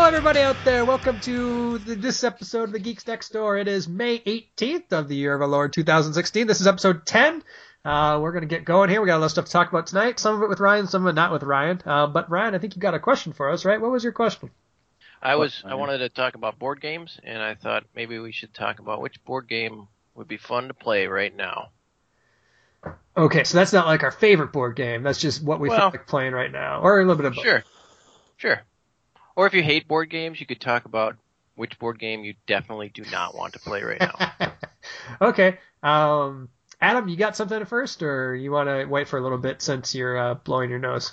everybody out there. Welcome to this episode of the Geeks Next Door. It is May 18th of the year of our Lord 2016. This is episode 10. We're going to get going here. We got a lot of stuff to talk about tonight. Some of it with Ryan, some of it not with Ryan. But Ryan, I think you got a question for us, right? What was your question? I wanted to talk about board games, and I thought maybe we should talk about which board game would be fun to play right now. Okay, so that's not like our favorite board game. That's just what we feel like playing right now, or a little bit of both. Sure. Or if you hate board games, you could talk about which board game you definitely do not want to play right now. Okay. Adam, you got something first, or you want to wait for a little bit since you're blowing your nose?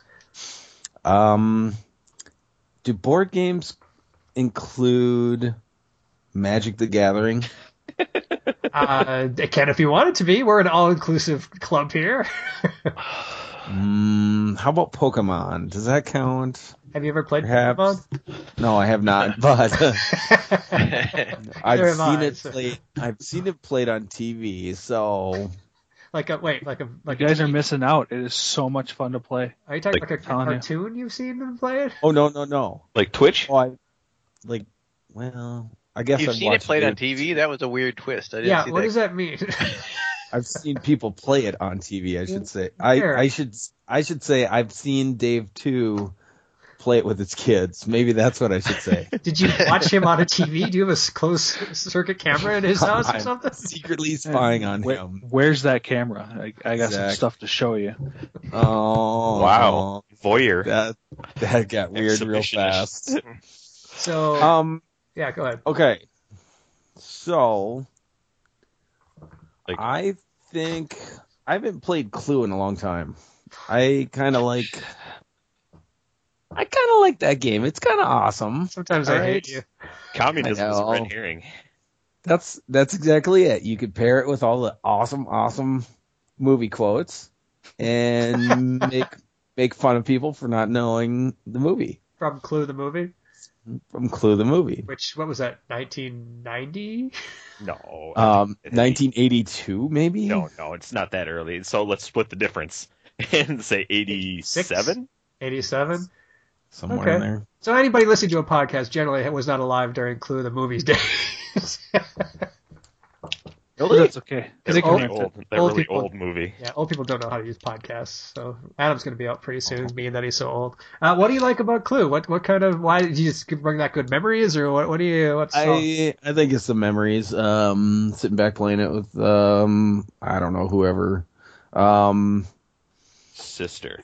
Do board games include Magic the Gathering? It can if you want it to be. We're an all-inclusive club here. How about Pokemon? Does that count? Have you ever played Perhaps. Pokemon? No, I have not, but I've seen it played on TV, so... You guys are missing out. It is so much fun to play. Are you talking like a cartoon you've seen them play it? Oh, no. Like Twitch? Oh, I guess You've seen it played on TV? That was a weird twist. I didn't see what does that mean? I've seen people play it on TV, I should say. I should say I've seen Dave 2 play it with his kids. Maybe that's what I should say. Did you watch him on a TV? Do you have a closed circuit camera in his house or something? Secretly spying on him. Where's that camera? I got some stuff to show you. Oh. Wow. Voyeur. That got weird real fast. So, yeah, go ahead. Okay. So, I think I haven't played Clue in a long time. I kind of like that game. It's kind of awesome. Sometimes I hate you. Communism is a red herring. That's exactly it. You could pair it with all the awesome movie quotes and make fun of people for not knowing the movie. From Clue the movie? From Clue the movie. What was that, 1990? No. 1982, maybe? No, it's not that early. So let's split the difference and say 87? 87? Somewhere in there. So anybody listening to a podcast generally was not alive during Clue the movie's days. Really? That's okay. It's really old movie. Yeah, old people don't know how to use podcasts. So Adam's going to be out pretty soon, being that he's so old. What do you like about Clue? Why did you just bring that good memories, or I think it's the memories. Sitting back playing it with I don't know, whoever. Sister.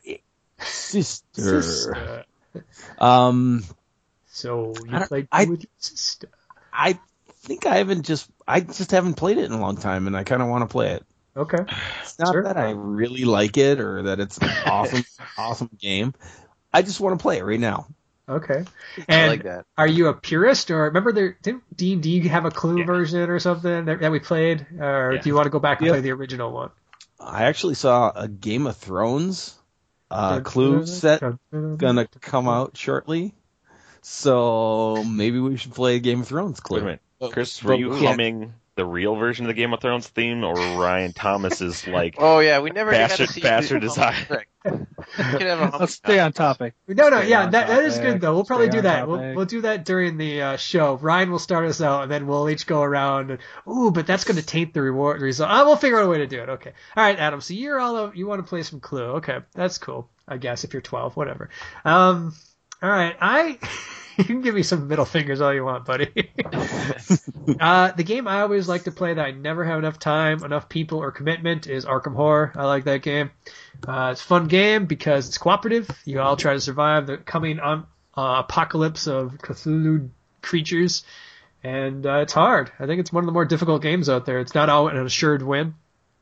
So you played with your sister? I think I just haven't played it in a long time, and I kind of want to play it. Okay. It's not that I really like it or that it's an awesome game. I just want to play it right now. Okay. And I like that. Are you a purist, or remember didn't D&D have a Clue version or something that we played, or do you want to go back and play the original one? I actually saw a Game of Thrones Clue set gonna come out shortly, so maybe we should play Game of Thrones Clue. Wait a minute. Chris, were you humming the real version of the Game of Thrones theme, or Ryan Thomas's we never bastard design? Let's stay on topic. No, that is good though. We'll probably do that. We'll do that during the show. Ryan will start us out, and then we'll each go around. But that's going to taint the result. We'll figure out a way to do it. Okay. All right, Adam. So you want to play some Clue? Okay, that's cool. I guess if you're 12, whatever. All right, You can give me some middle fingers all you want, buddy. The game I always like to play that I never have enough time, enough people, or commitment is Arkham Horror. I like that game. It's a fun game because it's cooperative. You all try to survive the coming apocalypse of Cthulhu creatures, and it's hard. I think it's one of the more difficult games out there. It's not all an assured win.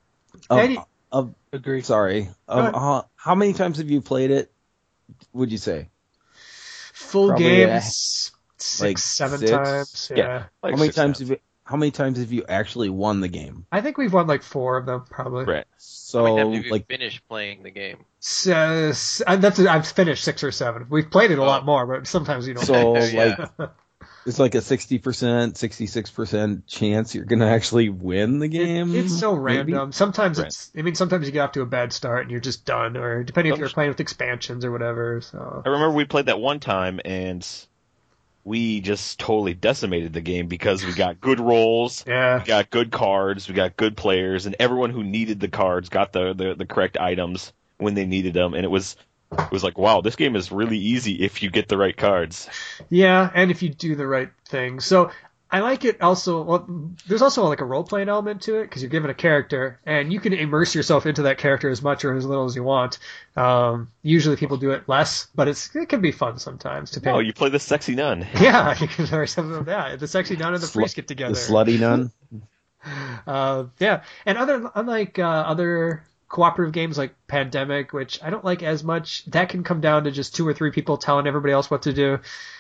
Agree. Sorry. How many times have you played it, would you say? Full games, 6-7 times. Yeah. How many times have you actually won the game? I think we've won 4 of them, probably. Right. So how many times have you finished playing the game? I've finished 6 or 7. We've played it a lot more, but sometimes you don't. So it's like a 60%, 66% chance you're gonna actually win the game. It's so random. Sometimes sometimes you get off to a bad start and you're just done, or depending if you're playing with expansions or whatever. So I remember we played that one time, and we just totally decimated the game because we got good rolls, we got good cards, we got good players, and everyone who needed the cards got the correct items when they needed them, and it was like, wow, this game is really easy if you get the right cards. Yeah, and if you do the right thing. So I like it also. Well, there's also like a role-playing element to it because you're given a character, and you can immerse yourself into that character as much or as little as you want. Usually people do it less, but it can be fun sometimes. Oh, you play the sexy nun. Yeah, you can play something like that. The sexy nun and the priest get together. The slutty nun. Yeah, and unlike other cooperative games like Pandemic, which I don't like as much, that can come down to just 2 or 3 people telling everybody else what to do.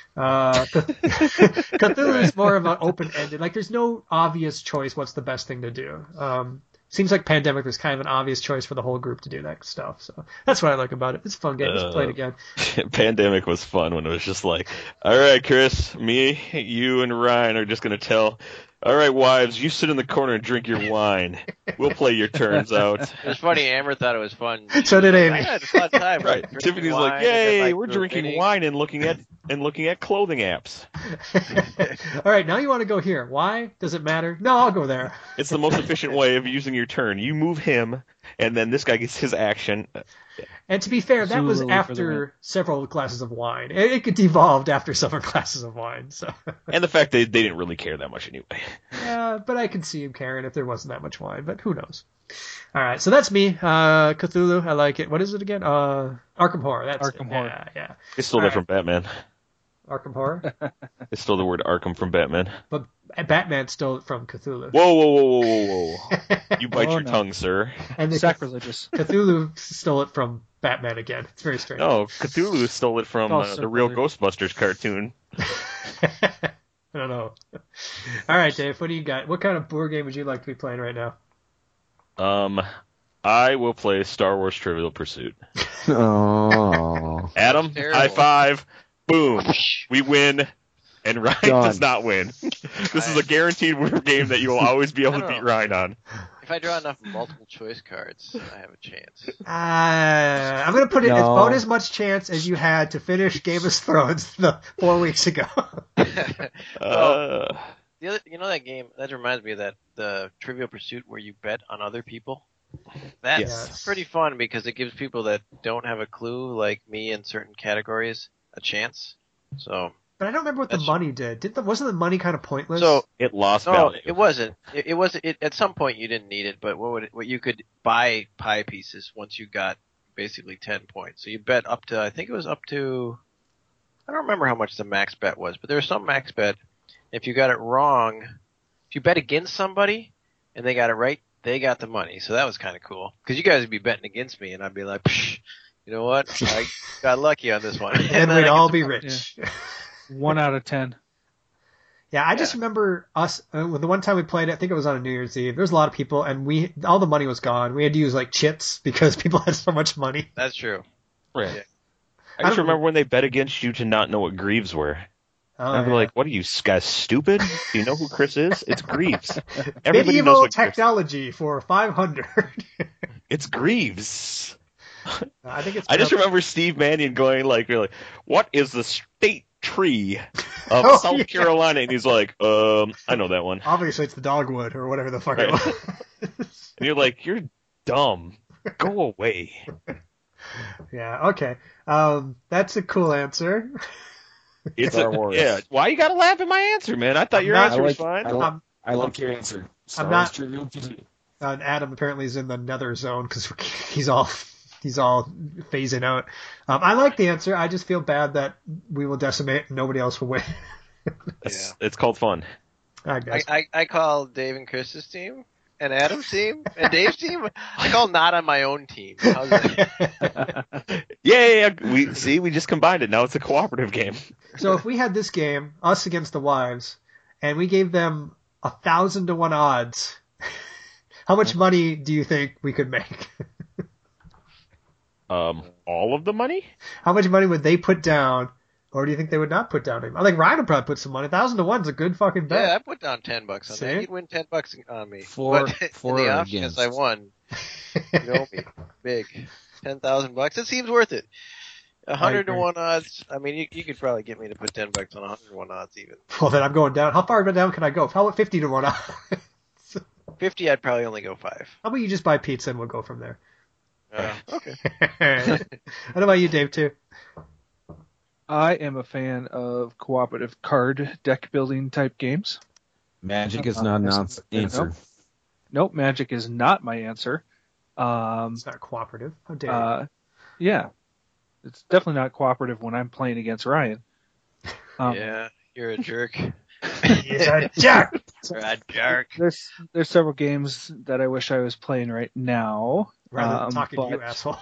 Cthulhu is more of an open-ended. Like, there's no obvious choice what's the best thing to do. Seems like Pandemic was kind of an obvious choice for the whole group to do that stuff. So that's what I like about it. It's a fun game. Let's play it again. Pandemic was fun when it was just like, all right, Chris, me, you, and Ryan are just going to tell, all right, wives, you sit in the corner and drink your wine. We'll play your turns out. It was funny. Amber thought it was fun. So did Amy. I had a fun time. Right. Tiffany's like, yay, we're drinking wine and looking at clothing apps. All right, now you want to go here. Why? Does it matter? No, I'll go there. It's the most efficient way of using your turn. You move him, and then this guy gets his action. And to be fair, that was after several glasses of wine. It devolved after several glasses of wine. So. And the fact they didn't really care that much anyway. Yeah, but I could see him caring if there wasn't that much wine, but who knows. All right, so that's me. Cthulhu, I like it. What is it again? Arkham Horror. That's Arkham Horror. Yeah. They stole that from Batman. Arkham Horror? They stole the word Arkham from Batman. But Batman stole it from Cthulhu. Whoa. You bite your tongue, sir. And sacrilegious. Cthulhu stole it from Batman again. It's very strange. No, Cthulhu stole it from the real Ghostbusters cartoon. I don't know. All right, Dave, what do you got? What kind of board game would you like to be playing right now? I will play Star Wars Trivial Pursuit. Oh. Adam, high five. Boom. We win. And Ryan does not win. This is a guaranteed game that you will always be able to beat Ryan on. If I draw enough multiple choice cards, I have a chance. I'm going to put it, it's about as much chance as you had to finish Game of Thrones 4 weeks ago. You know that game, that reminds me of the Trivial Pursuit where you bet on other people? That's pretty fun because it gives people that don't have a clue, like me in certain categories, a chance. So... But I don't remember what the money did. Wasn't the money kind of pointless? So it lost value. It wasn't. It was. At some point you didn't need it, but what you could buy pie pieces once you got basically 10 points. So you bet up to, I think it was up to, I don't remember how much the max bet was, but there was some max bet. If you got it wrong, if you bet against somebody and they got it right, they got the money. So that was kind of cool because you guys would be betting against me, and I'd be like, psh, you know what? I got lucky on this one, and we'd all be rich. Yeah. 1 out of 10. Yeah, I just remember us, the one time we played it, I think it was on a New Year's Eve. There was a lot of people, and all the money was gone. We had to use, like, chits because people had so much money. That's true. Right. Yeah. I just remember when they bet against you to not know what Greaves were. I'd be like, what are you guys, stupid? Do you know who Chris is? It's Greaves. Everybody Medieval knows what technology Greaves. For 500. It's Greaves. I just remember Steve Mannion going like, what is the state tree of South Carolina? And he's like, I know that one. Obviously it's the dogwood or whatever the fuck it was. And you're like, you're dumb. Go away. Yeah, okay. That's a cool answer. It's why you gotta laugh at my answer, man? I thought your answer was fine. I like your answer. Adam apparently is in the nether zone because he's all phasing out. I like the answer. I just feel bad that we will decimate and nobody else will win. It's called fun. I call Dave and Chris's team and Adam's team and Dave's team. I call not on my own team. How's that? Yeah. We just combined it. Now it's a cooperative game. So if we had this game, us against the wives, and we gave them 1,000 to 1 odds, how much money do you think we could make? All of the money? How much money would they put down, or do you think they would not put down? I think Ryan would probably put some money. 1,000 to 1 is a good fucking bet. Yeah, I put down $10 on that. He'd win $10 on me. For the off chance I won, you know me, big $10,000. It seems worth it. 100 to 1 odds. I mean, you could probably get me to put $10 on 100 to 1 odds even. Well, then I'm going down. How far down can I go? How about 50 to 1 odds? 50, I'd probably only go 5. How about you just buy pizza and we'll go from there? Okay. What about you, Dave, too? I am a fan of cooperative card deck building type games. Magic is not an answer. Nope, Magic is not my answer. It's not cooperative. How dare you? Yeah. It's definitely not cooperative when I'm playing against Ryan. Yeah, you're a jerk. He's a jerk. You're a jerk. There's several games that I wish I was playing right now. Rather than talking to you assholes.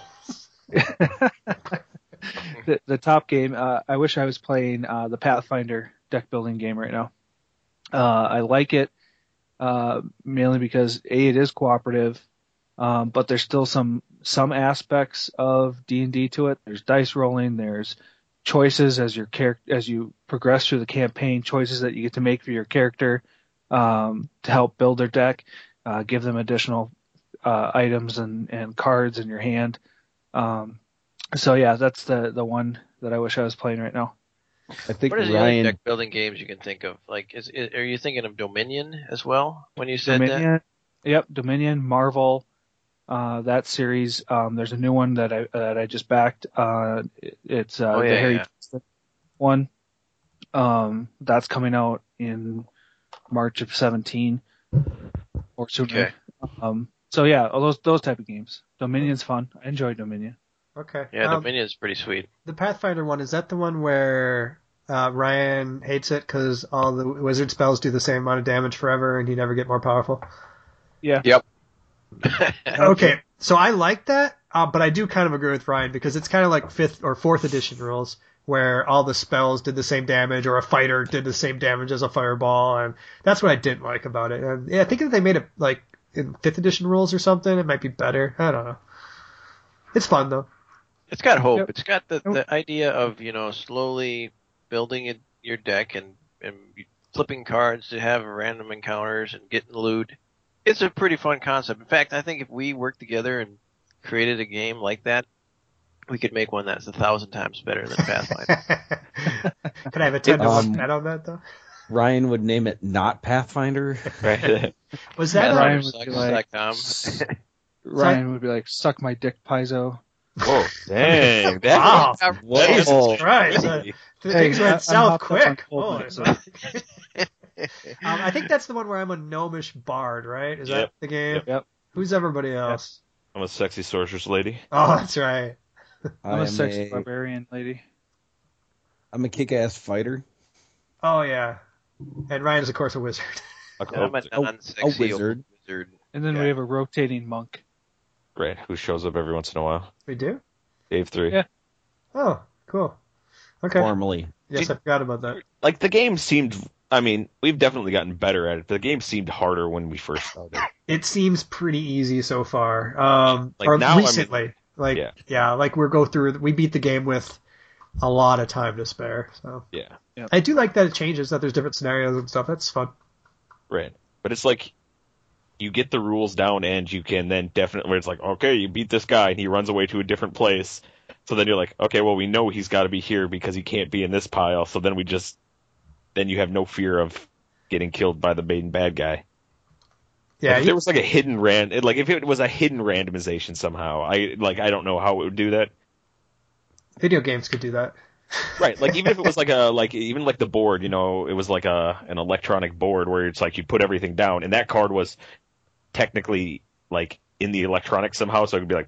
The top game, I wish I was playing the Pathfinder deck building game right now. I like it mainly because it is cooperative, but there's still some aspects of D&D to it. There's dice rolling, there's choices as you progress through the campaign, choices that you get to make for your character to help build their deck, give them additional items and cards in your hand. So yeah, that's the one that I wish I was playing right now. I think what are the Ryan... other deck building games you can think of? Like, are you thinking of Dominion as well when you said Dominion, that? Yep, Dominion, Marvel, that series. There's a new one that I just backed. It's the Harry Johnston one. That's coming out in March of 2017 or sooner. Okay. So yeah, all those type of games. Dominion's fun. I enjoy Dominion. Okay. Yeah, Dominion's pretty sweet. The Pathfinder one, is that the one where Ryan hates it because all the wizard spells do the same amount of damage forever and he never get more powerful? Yeah. Yep. Okay, so I like that, but I do kind of agree with Ryan because it's kind of like 5th or 4th edition rules where all the spells did the same damage or a fighter did the same damage as a fireball, and that's what I didn't like about it. And yeah, I think if they made it like in 5th edition rules or something, it might be better. I don't know. It's fun though. It's got hope. Yep. It's got the idea of, slowly building your deck and flipping cards to have random encounters and getting loot. It's a pretty fun concept. In fact, I think if we worked together and created a game like that, we could make one that's 1,000 times better than Pathfinder. Could I have a 10 to 1 bet on that though? Ryan would name it not Pathfinder. Right. Was that Ryan would be like, suck my dick, Paizo. Whoa, dang. Wow. Whoa. Jesus Christ. Things went south quick. Holy. I think that's the one where I'm a gnomish bard, right? Is that the game? Yep. Who's everybody else? I'm a sexy sorceress lady. Oh, that's right. I'm a sexy barbarian lady. I'm a kick-ass fighter. Oh, yeah. And Ryan's, of course, a wizard. I'm a non-sexy wizard. And then we have a rotating monk. Great. Who shows up every once in a while? We do? Dave 3. Yeah. Oh, cool. Okay. Formally. Yes, I forgot about that. Like, the game seemed... I mean, we've definitely gotten better at it, but the game seemed harder when we first started. It seems pretty easy so far. Or now, recently. We beat the game with a lot of time to spare. So Yeah. I do like that it changes, that there's different scenarios and stuff. That's fun. Right. But it's like, you get the rules down and you can then definitely, where it's like, okay, you beat this guy and he runs away to a different place. So then you're like, okay, well, we know he's got to be here because he can't be in this pile. So then then you have no fear of getting killed by the main bad guy. Yeah. If there was like a hidden if it was a hidden randomization somehow, I don't know how it would do that. Video games could do that. Right, like even if it was even the board, it was like an electronic board where it's like you put everything down, and that card was technically like in the electronic somehow, so it could be like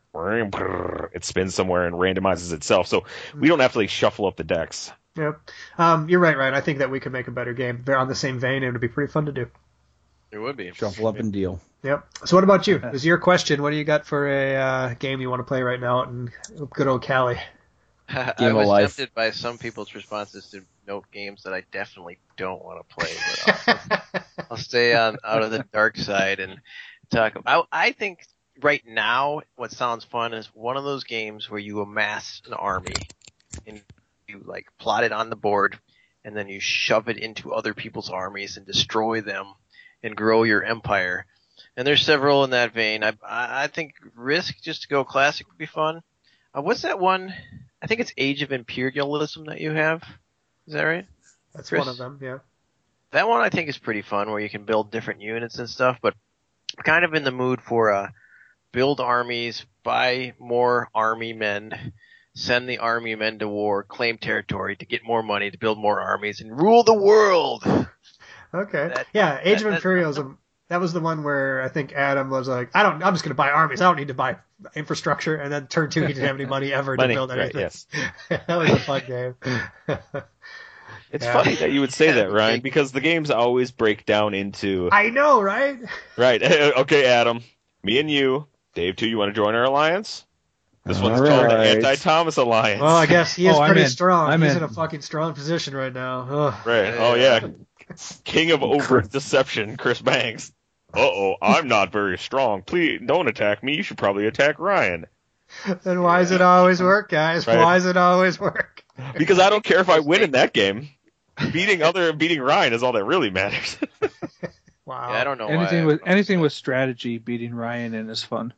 it spins somewhere and randomizes itself. So we don't have to shuffle up the decks. Yep. You're right, Ryan. I think that we could make a better game. They're on the same vein. It would be pretty fun to do. It would be. Shuffle up and deal. Yep. So what about you? It was your question. What do you got for a game you want to play right now out in good old Cali? I was tempted by some people's responses to note games that I definitely don't want to play. But I'll stay out of the dark side and talk about. I think right now what sounds fun is one of those games where you amass an army and you plot it on the board and then you shove it into other people's armies and destroy them and grow your empire. And there's several in that vein. I think Risk, just to go classic, would be fun. What's that one I think it's Age of Imperialism that you have. Is that right? That's Chris? one of them, yeah. That one I think is pretty fun, where you can build different units and stuff, but I'm kind of in the mood for build armies, buy more army men, send the army men to war, claim territory to get more money to build more armies, and rule the world. Okay. Age of Imperialism. That was the one where I think Adam was like, I'm just going to buy armies. I don't need to buy infrastructure. And then turn 2, he didn't have any money ever to build anything. Right, yes. That was a fun game. It's funny that you would say that, Ryan, because the games always break down into... I know, right? Right. Okay, Adam. Me and you. Dave, too, you want to join our alliance? This one's called the Anti-Thomas Alliance. Well, I guess he is pretty strong. He's in a fucking strong position right now. Ugh. Right. Oh, yeah. King of overt deception, Chris Banks. Uh-oh, I'm not very strong. Please, don't attack me. You should probably attack Ryan. Then why does it always work, guys? Right. Why does it always work? Because I don't care if I win in that game. Beating Ryan is all that really matters. Wow. Yeah, I don't know anything with strategy, beating Ryan in is fun.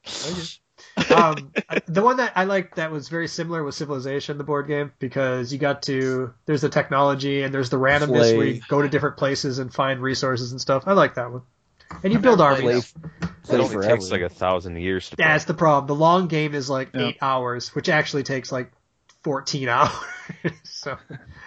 The one that I liked that was very similar was Civilization, the board game, because there's the technology and there's the randomness where you go to different places and find resources and stuff. I like that one. And you build armies. It only takes like 1,000 years to play. That's the problem. The long game is like 8 hours, which actually takes like 14 hours. So,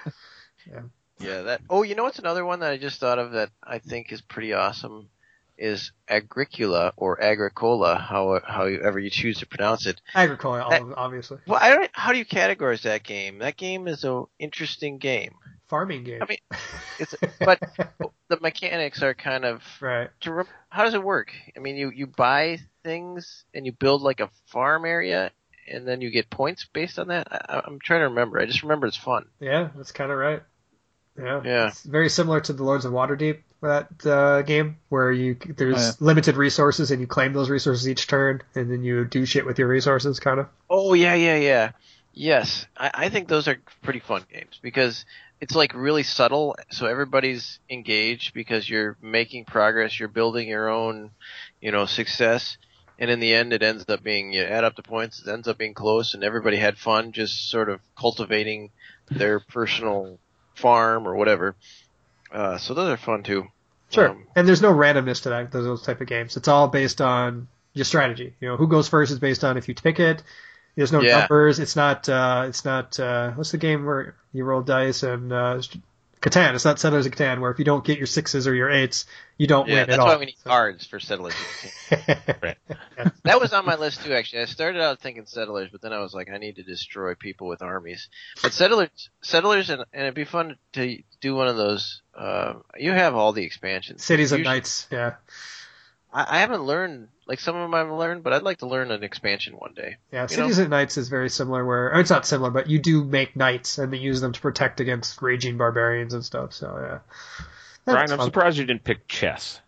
yeah. You know what's another one that I just thought of that I think is pretty awesome is Agricola or Agricola, however you choose to pronounce it. Agricola, obviously. Well, how do you categorize that game? That game is an interesting game. Farming game. I mean, but the mechanics are kind of right. How does it work? I mean, you buy things and you build like a farm area, and then you get points based on that. I'm trying to remember. I just remember it's fun. Yeah, that's kind of right. Yeah. It's very similar to the Lords of Waterdeep, that game, where there's limited resources and you claim those resources each turn, and then you do shit with your resources, kind of. Oh, yeah. Yes. I think those are pretty fun games because it's like really subtle, so everybody's engaged because you're making progress, you're building your own, success, and in the end it ends up being, you add up the points, it ends up being close, and everybody had fun just sort of cultivating their personal farm or whatever. So those are fun too. Sure. And there's no randomness to those type of games. It's all based on your strategy. Who goes first is based on if you pick it. There's no numbers. It's not what's the game where you roll dice and Catan. It's not Settlers of Catan, where if you don't get your 6s or your 8s, you don't win at all. That's why we need cards for Settlers of Catan. Right. That was on my list too, actually. I started out thinking Settlers, but then I was like, I need to destroy people with armies. But Settlers, and it'd be fun to do one of those. You have all the expansions. Cities of Knights, yeah. I haven't learned, like some of them I've learned, but I'd like to learn an expansion one day. Yeah, Cities of Knights is very similar or it's not similar, but you do make knights and they use them to protect against raging barbarians and stuff, so yeah. Brian, I'm surprised you didn't pick chess.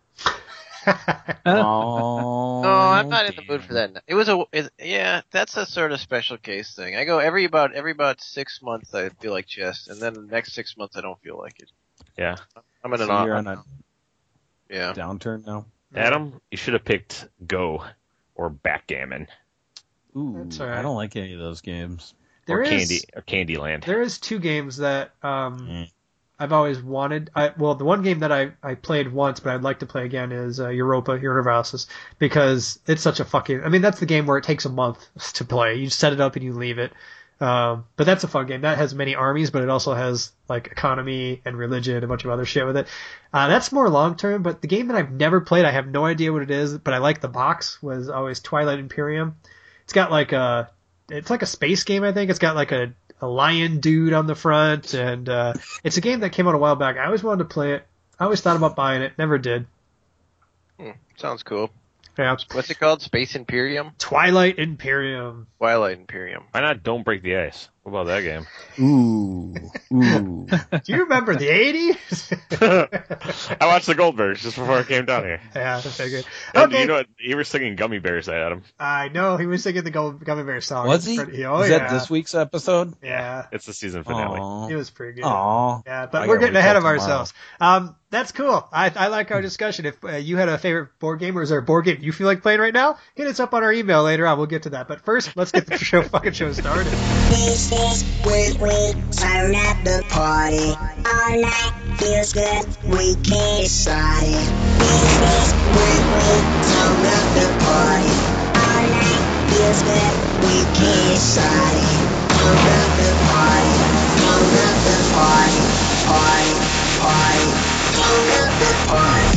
No, I'm not in the mood for that. That's a sort of special case thing. I go every about 6 months I feel like chess, and then the next 6 months I don't feel like it. Yeah. I'm in a downturn now. Adam, you should have picked Go or Backgammon. Ooh, right. I don't like any of those games. Or Candyland. There is 2 games that I've always wanted. The one game that I played once, but I'd like to play again is Europa Universalis, because it's such a that's the game where it takes a month to play. You set it up and you leave it. But that's a fun game. That has many armies, but it also has like economy and religion and a bunch of other shit with it. That's more long term, but the game that I've never played, I have no idea what it is, but I like the box, was always Twilight Imperium. It's got it's like a space game, I think. It's got like a lion dude on the front, and it's a game that came out a while back. I always wanted to play it. I always thought about buying it, never did. Sounds cool. Yeah. What's it called? Space Imperium? Twilight Imperium. Twilight Imperium. Why not Don't Break the Ice? What about that game? Ooh. Do you remember the 80s? I watched the Goldbergs just before I came down here. Yeah, I figured. Okay. You know what? You were singing Gummy Bears, Adam. I know. He was singing the Gummy Bear song. Was he? Is that this week's episode? Yeah. It's the season finale. It was pretty good. Aww. Yeah, but we're getting ahead of ourselves. That's cool. I like our discussion. If you had a favorite board game, or is there a board game you feel like playing right now, hit us up on our email later on. We'll get to that. But first, let's get the fucking show started. This is when we turn up the party. All night feels good, we can't decide it. This is when we turn up the party. All night feels good, we can't decide it. Turn up the party, turn up the party, party, party, turn up the party.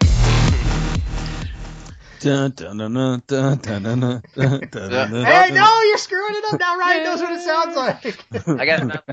Dun, dun, dun, dun, dun, dun, dun, dun, dun, Hey, no, you're screwing it up now. Ryan knows what it sounds like. I got it.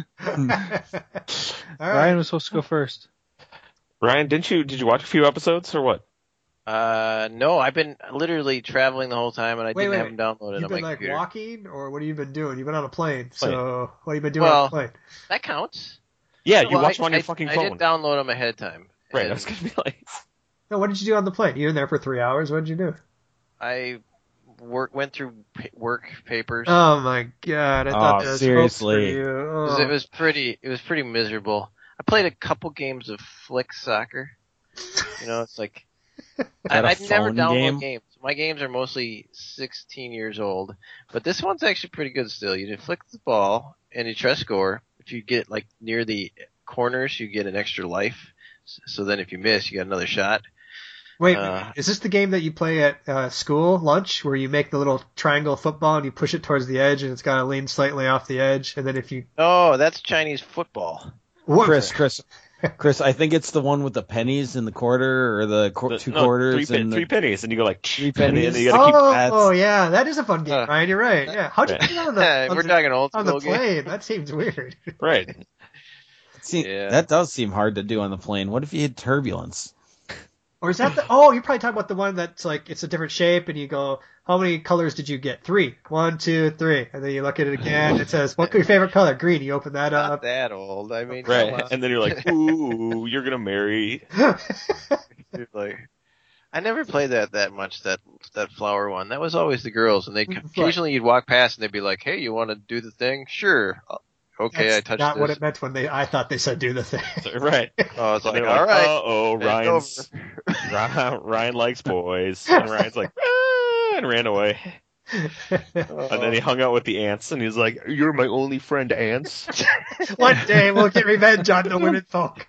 All right. Ryan was supposed to go first. Ryan, did you watch a few episodes or what? No, I've been literally traveling the whole time, and I didn't have them downloaded You've on my been computer. walking, or what have you been doing? You've been on a plane. So what have you been doing on a plane? That counts. Yeah, you watch them on your fucking phone. I did download them ahead of time. Right, I was gonna be like. No, what did you do on the plane? You were in there for 3 hours. What did you do? I went through work papers. Oh my god! I thought that was seriously. For you. Oh. It was pretty miserable. I played a couple games of Flick Soccer. You know, it's like I've never downloaded games. My games are mostly 16 years old, but this one's actually pretty good still. You just flick the ball and you try to score. If you get like near the corners, you get an extra life. So then if you miss, you got another shot. Wait, is this the game that you play at school lunch, where you make the little triangle football and you push it towards the edge and it's got to lean slightly off the edge, and then if you... Oh, that's Chinese football. What? Chris, I think it's the one with the pennies in the quarter, or the two quarters. Three pennies, and you go like 3 pennies. And you gotta keep pads. Oh, yeah, that is a fun game, Ryan. You're right. Yeah, how'd you get on We're talking old on school the plane? game. That seems weird. Right. That does seem hard to do on the plane. What if you had turbulence? Or is that you're probably talking about the one that's like, it's a different shape, and you go, how many colors did you get? 3. 1, 2, 3. And then you look at it again, it says, what's your favorite color? Green. You open that up. Not that old. I mean, right. And then you're like, ooh, you're gonna marry. Like, I never played that much, that flower one. That was always the girls, and occasionally you'd walk past and they'd be like, hey, you want to do the thing? Sure. Okay, That's I touched not this. what it meant when I thought they said do the thing. Right. Oh, it's like, all right. Ryan likes boys. And Ryan's like, and ran away. And then he hung out with the ants, and he's like, you're my only friend, ants. One day we'll get revenge on the women folk.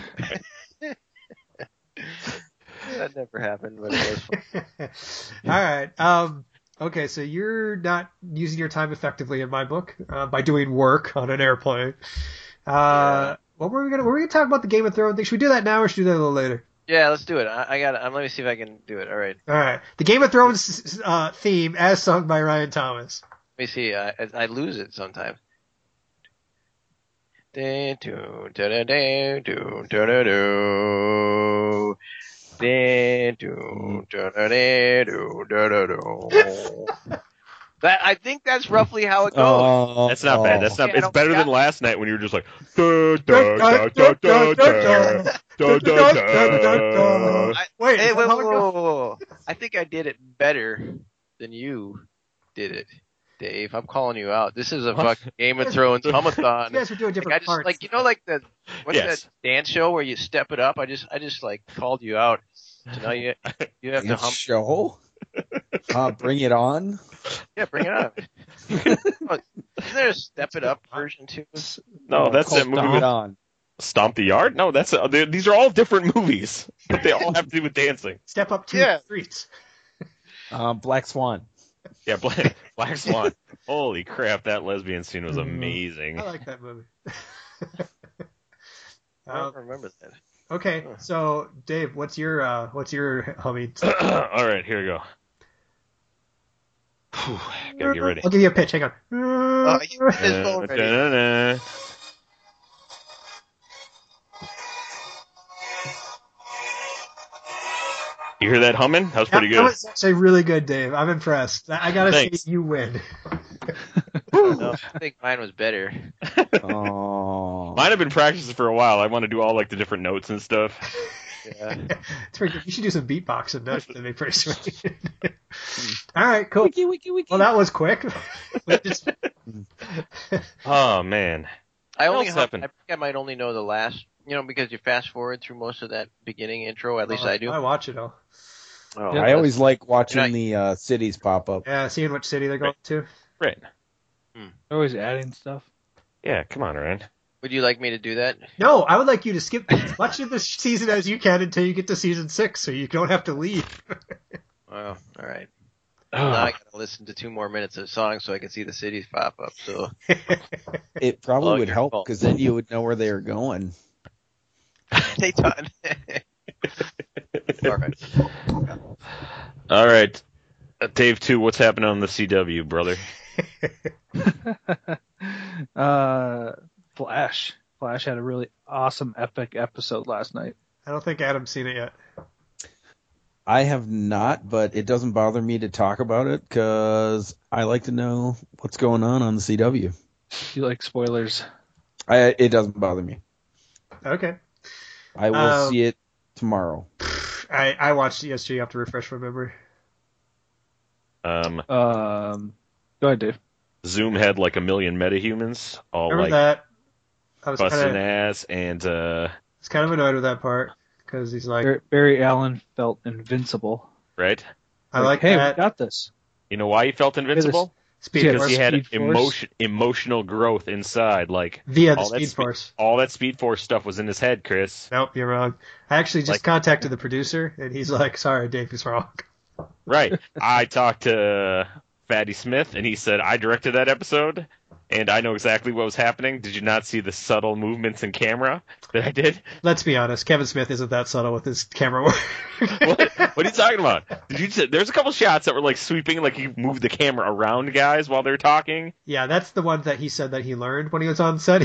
That never happened, but it was fun. All right. Okay, so you're not using your time effectively in my book by doing work on an airplane. What were we gonna talk about the Game of Thrones thing? Should we do that now, or should we do that a little later? Yeah, let's do it. I got it. Let me see if I can do it. All right. All right. The Game of Thrones theme, as sung by Ryan Thomas. Let me see. I lose it sometimes. I think that's roughly how it goes. That's not bad. That's not. It's better than last night when you were just like. Wait. I think I did it better than you did it, Dave. I'm calling you out. This is a fucking Game of Thrones humathon. You guys are doing different parts. Like, you know, like that dance show where you step it up? I just like called you out. So now you have to hump. Show? Bring it on? Yeah, bring it up. Isn't there a Step It Up version too? No, that's that movie. Stomp It On. Stomp the Yard? No, these are all different movies. But they all have to do with dancing. Step Up to the Streets. Black Swan. Yeah, Black Swan. Holy crap, that lesbian scene was amazing. I like that movie. I don't remember that. Okay, so Dave, what's your humming? All right, here we go. Gotta get ready. I'll give you a pitch. Hang on. You hear that humming? That was pretty good. That was actually really good, Dave. I'm impressed. I gotta see you win. No, I think mine was better. Oh. Mine have been practicing for a while. I want to do all like the different notes and stuff. Yeah. It's pretty good. You should do some beatboxing. That'd be pretty sweet. All right, cool. Wiki. Well, that was quick. Oh man. I happened? think I might only know the last, because you fast forward through most of that beginning intro. At least I do. I watch it all. Oh, I always like watching the cities pop up. Yeah, seeing which city they're going to. Right. They're always adding stuff. Yeah, come on, Ryan. Would you like me to do that? No, I would like you to skip as much of the season as you can until you get to season 6, so you don't have to leave. Oh, all right. Now I gotta listen to 2 more minutes of songs so I can see the cities pop up. So It probably would your help fault. because then you would know where they are going. they done. All right. All right. Dave 2, what's happening on the CW, brother? Flash. Flash had a really awesome, epic episode last night. I don't think Adam's seen it yet. I have not, but it doesn't bother me to talk about it because I like to know what's going on the CW. You like spoilers? It doesn't bother me. Okay. I will see it tomorrow. I watched ESG. You have to refresh my memory. Go ahead, Dave. Zoom had like 1 million metahumans, all Remember like that? I was busting ass, and kind of annoyed with that part because he's like, Barry Allen felt invincible. right? I like hey, that. we got this. You know why he felt invincible? Speed Because Force. he had Speed Force. emotional growth inside, like Via the all that Speed Force. all that Speed Force stuff was in his head, Chris. Nope, you're wrong. I actually just contacted the producer, and he's like, sorry, Dave is wrong. Right. I talked to Fatty Smith, and he said, I directed that episode, and I know exactly what was happening. Did you not see the subtle movements in camera that I did? Let's be honest, Kevin Smith isn't that subtle with his camera work. What are you talking about? There's a couple shots that were like sweeping, like he moved the camera around guys while they're talking. Yeah, that's the one that he said that he learned when he was on set.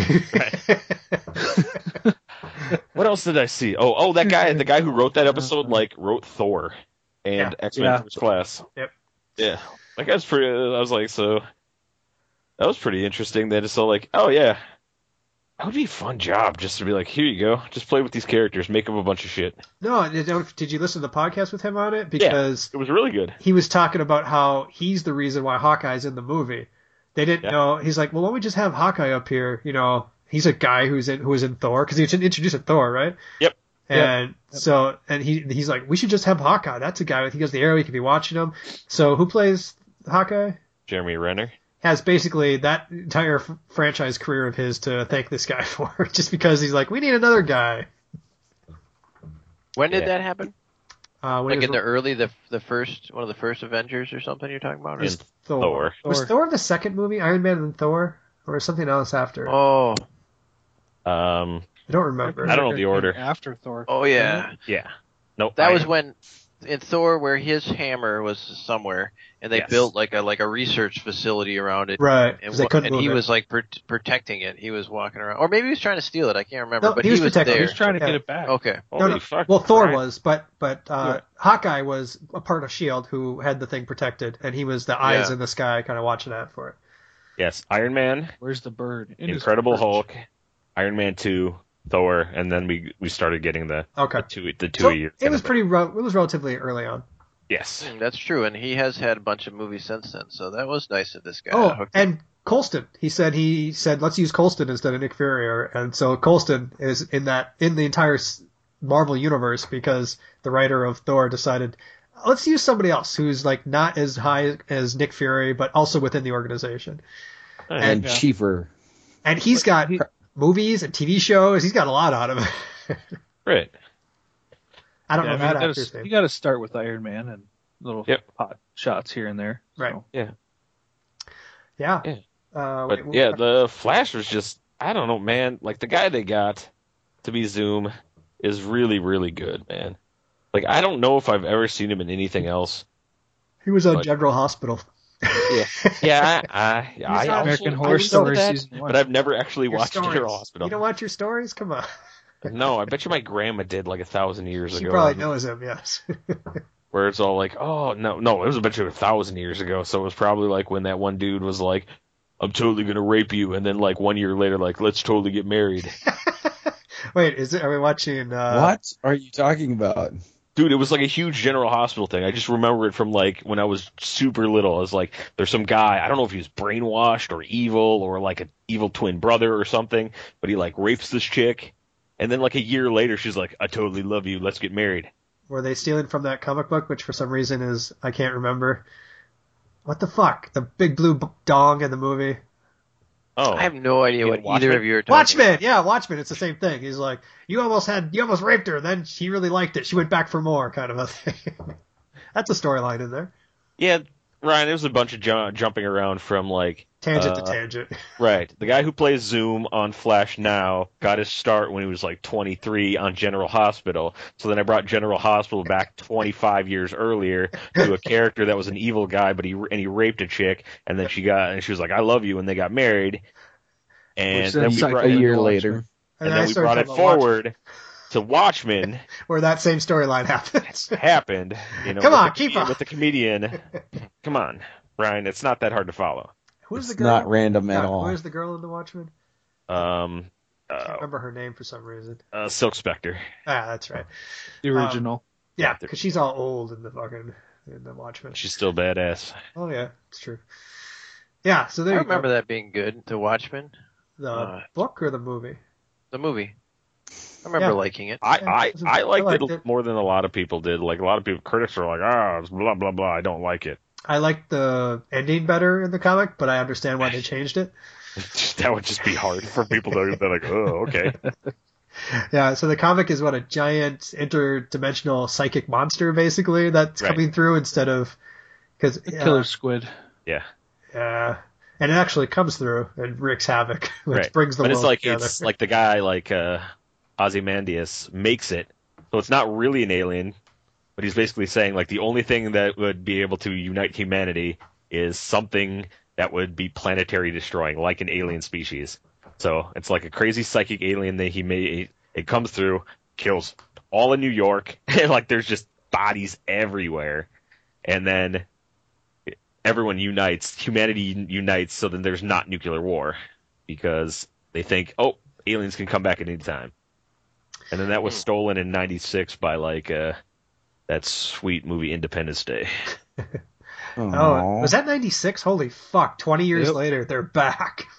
What else did I see? Oh, that guy, the guy who wrote that episode, wrote Thor and X-Men First Class. Yep. Yeah. That guy's pretty, I was like, so, that was pretty interesting. They just so like, oh yeah, that would be a fun job just to be like, here you go, just play with these characters, make up a bunch of shit. No, did you listen to the podcast with him on it? Because it was really good. He was talking about how he's the reason why Hawkeye's in the movie. They didn't know. He's like, well, why don't we just have Hawkeye up here? He's a guy who was in Thor because he introduced in Thor, right? Yep. And so, and he's like, we should just have Hawkeye. That's a guy. He goes the arrow. You could be watching him. So who plays Hawkeye? Jeremy Renner. Has basically that entire franchise career of his to thank this guy for, just because he's like, we need another guy. When did that happen? Like in the early, the first, one of the first Avengers or something you're talking about? Or? Thor. Was Thor the second movie, Iron Man and Thor, or something else after? Oh. I don't remember. I don't know the order. After Thor. Oh yeah. Yeah. Nope. That was when in Thor where his hammer was somewhere, and they built like a research facility around it. Right. And, he was like protecting it. He was walking around, or maybe he was trying to steal it. I can't remember. No, but he was there. He was trying to get it back. Okay. No. Fuck. Well, Thor was, but Hawkeye was a part of S.H.I.E.L.D. who had the thing protected, and he was the eyes in the sky, kind of watching out for it. Yes, Iron Man. Where's the bird? Incredible Hulk, Iron Man 2, Thor, and then we started getting the two years. It was it was relatively early on. Yes, that's true, and he has had a bunch of movies since then, so that was nice of this guy. Oh, and Coulson. He said let's use Coulson instead of Nick Fury, and so Coulson is in the entire Marvel universe because the writer of Thor decided let's use somebody else who's like not as high as Nick Fury, but also within the organization. And cheaper. And he's got movies and TV shows. He's got a lot out of it. Right. I don't know that actor's name. You got to start with Iron Man and little pot shots here and there. Right. So. Yeah. The Flash was just, I don't know, man. Like the guy they got to be Zoom is really, really good, man. Like I don't know if I've ever seen him in anything else. He was on General Hospital. I American Horror Story season 1. But I've never actually watched General Hospital. You don't watch your stories? Come on. No, I bet you my grandma did like 1,000 years ago. She probably knows him, yes. Where it's all like, oh, no, it was a bunch of 1,000 years ago, so it was probably like when that one dude was like, I'm totally gonna rape you, and then like 1 year later, like let's totally get married. Wait, are we watching? What are you talking about? Dude, it was like a huge General Hospital thing. I just remember it from like when I was super little. I was like, there's some guy, I don't know if he was brainwashed or evil or like an evil twin brother or something, but he like rapes this chick. And then like a year later, she's like, I totally love you. Let's get married. Were they stealing from that comic book, which for some reason is, I can't remember. What the fuck? The big blue dong in the movie. Oh, I have no idea what Watchmen? either of you are talking Watchmen, about. yeah, Watchmen. It's the same thing. He's like, you almost raped her, and then she really liked it. She went back for more, kind of a thing. That's a storyline in there. Yeah, Ryan, there was a bunch of jumping around from like tangent to tangent. Right. The guy who plays Zoom on Flash now got his start when he was like 23 on General Hospital. So then I brought General Hospital back 25 years earlier to a character that was an evil guy, but he raped a chick, and then she was like, "I love you," and they got married. And then we brought a year later, and then we brought it forward to Watchmen, where that same storyline happens. Happened. Come on, keep up with the comedian. Come on, Ryan. It's not that hard to follow. Who's the it's girl? not random at all. Where's the girl in the Watchmen? I can't remember her name for some reason. Silk Spectre. Ah, that's right. The original. Yeah, because she's all old in the Watchmen. She's still badass. Oh yeah, it's true. Yeah, so there you go. I remember that being good. The Watchmen. The book or the movie? The movie. I remember liking it. I liked it more than a lot of people did. Like a lot of people, critics are like, it's blah blah blah. I don't like it. I like the ending better in the comic, but I understand why they changed it. That would just be hard for people to be like, oh, okay. Yeah, so the comic is a giant interdimensional psychic monster, basically, that's coming through instead of... Cause, Killer Squid. Yeah. Yeah. And it actually comes through and wreaks havoc, which brings the world together. It's like the guy, like Ozymandias, makes it, so it's not really an alien, but he's basically saying, like, the only thing that would be able to unite humanity is something that would be planetary destroying, like an alien species. So it's like a crazy psychic alien that he made. It comes through, kills all in New York. Like there's just bodies everywhere, and then everyone unites. Humanity unites, so then there's not nuclear war because they think, oh, aliens can come back at any time. And then that was stolen in '96 by like that sweet movie Independence Day. Oh, was that 96? Holy fuck! 20 years later, they're back.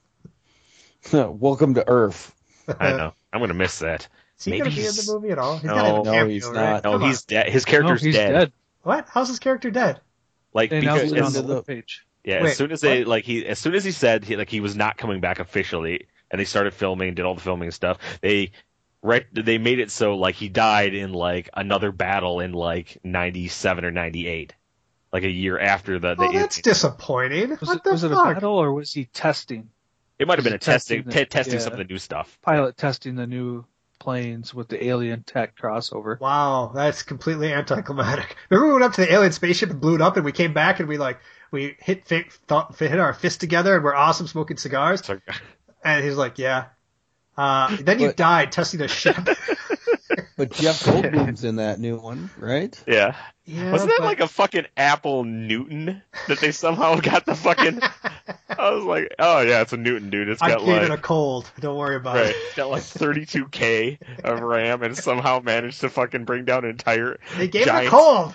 Welcome to Earth. I know. I'm gonna miss that. Is he gonna be in the movie at all? He's he's not. No, he's dead. His character's dead. What? How's his character dead? Like because on the web page. Yeah, Wait, as soon as he said he was not coming back officially, and they started filming, did all the filming and stuff. They made it so like he died in like another battle in like 97 or 98. Like a year after the. That's disappointing. Was it a battle or was he testing? It might have been a testing some of the new stuff. Pilot testing the new planes with the alien tech crossover. Wow, that's completely anticlimactic. Remember we went up to the alien spaceship and blew it up, and we came back and we hit our fists together and we're awesome smoking cigars. And he's like, yeah. Then you died testing a ship. But Jeff Goldblum's in that new one, right? Yeah. Wasn't that like a fucking Apple Newton that they somehow got the fucking... I was like, oh yeah, it's a Newton, dude. It's got I gave it a cold. Don't worry about it. It's got like 32K of RAM and somehow managed to fucking bring down an entire They gave it a cold!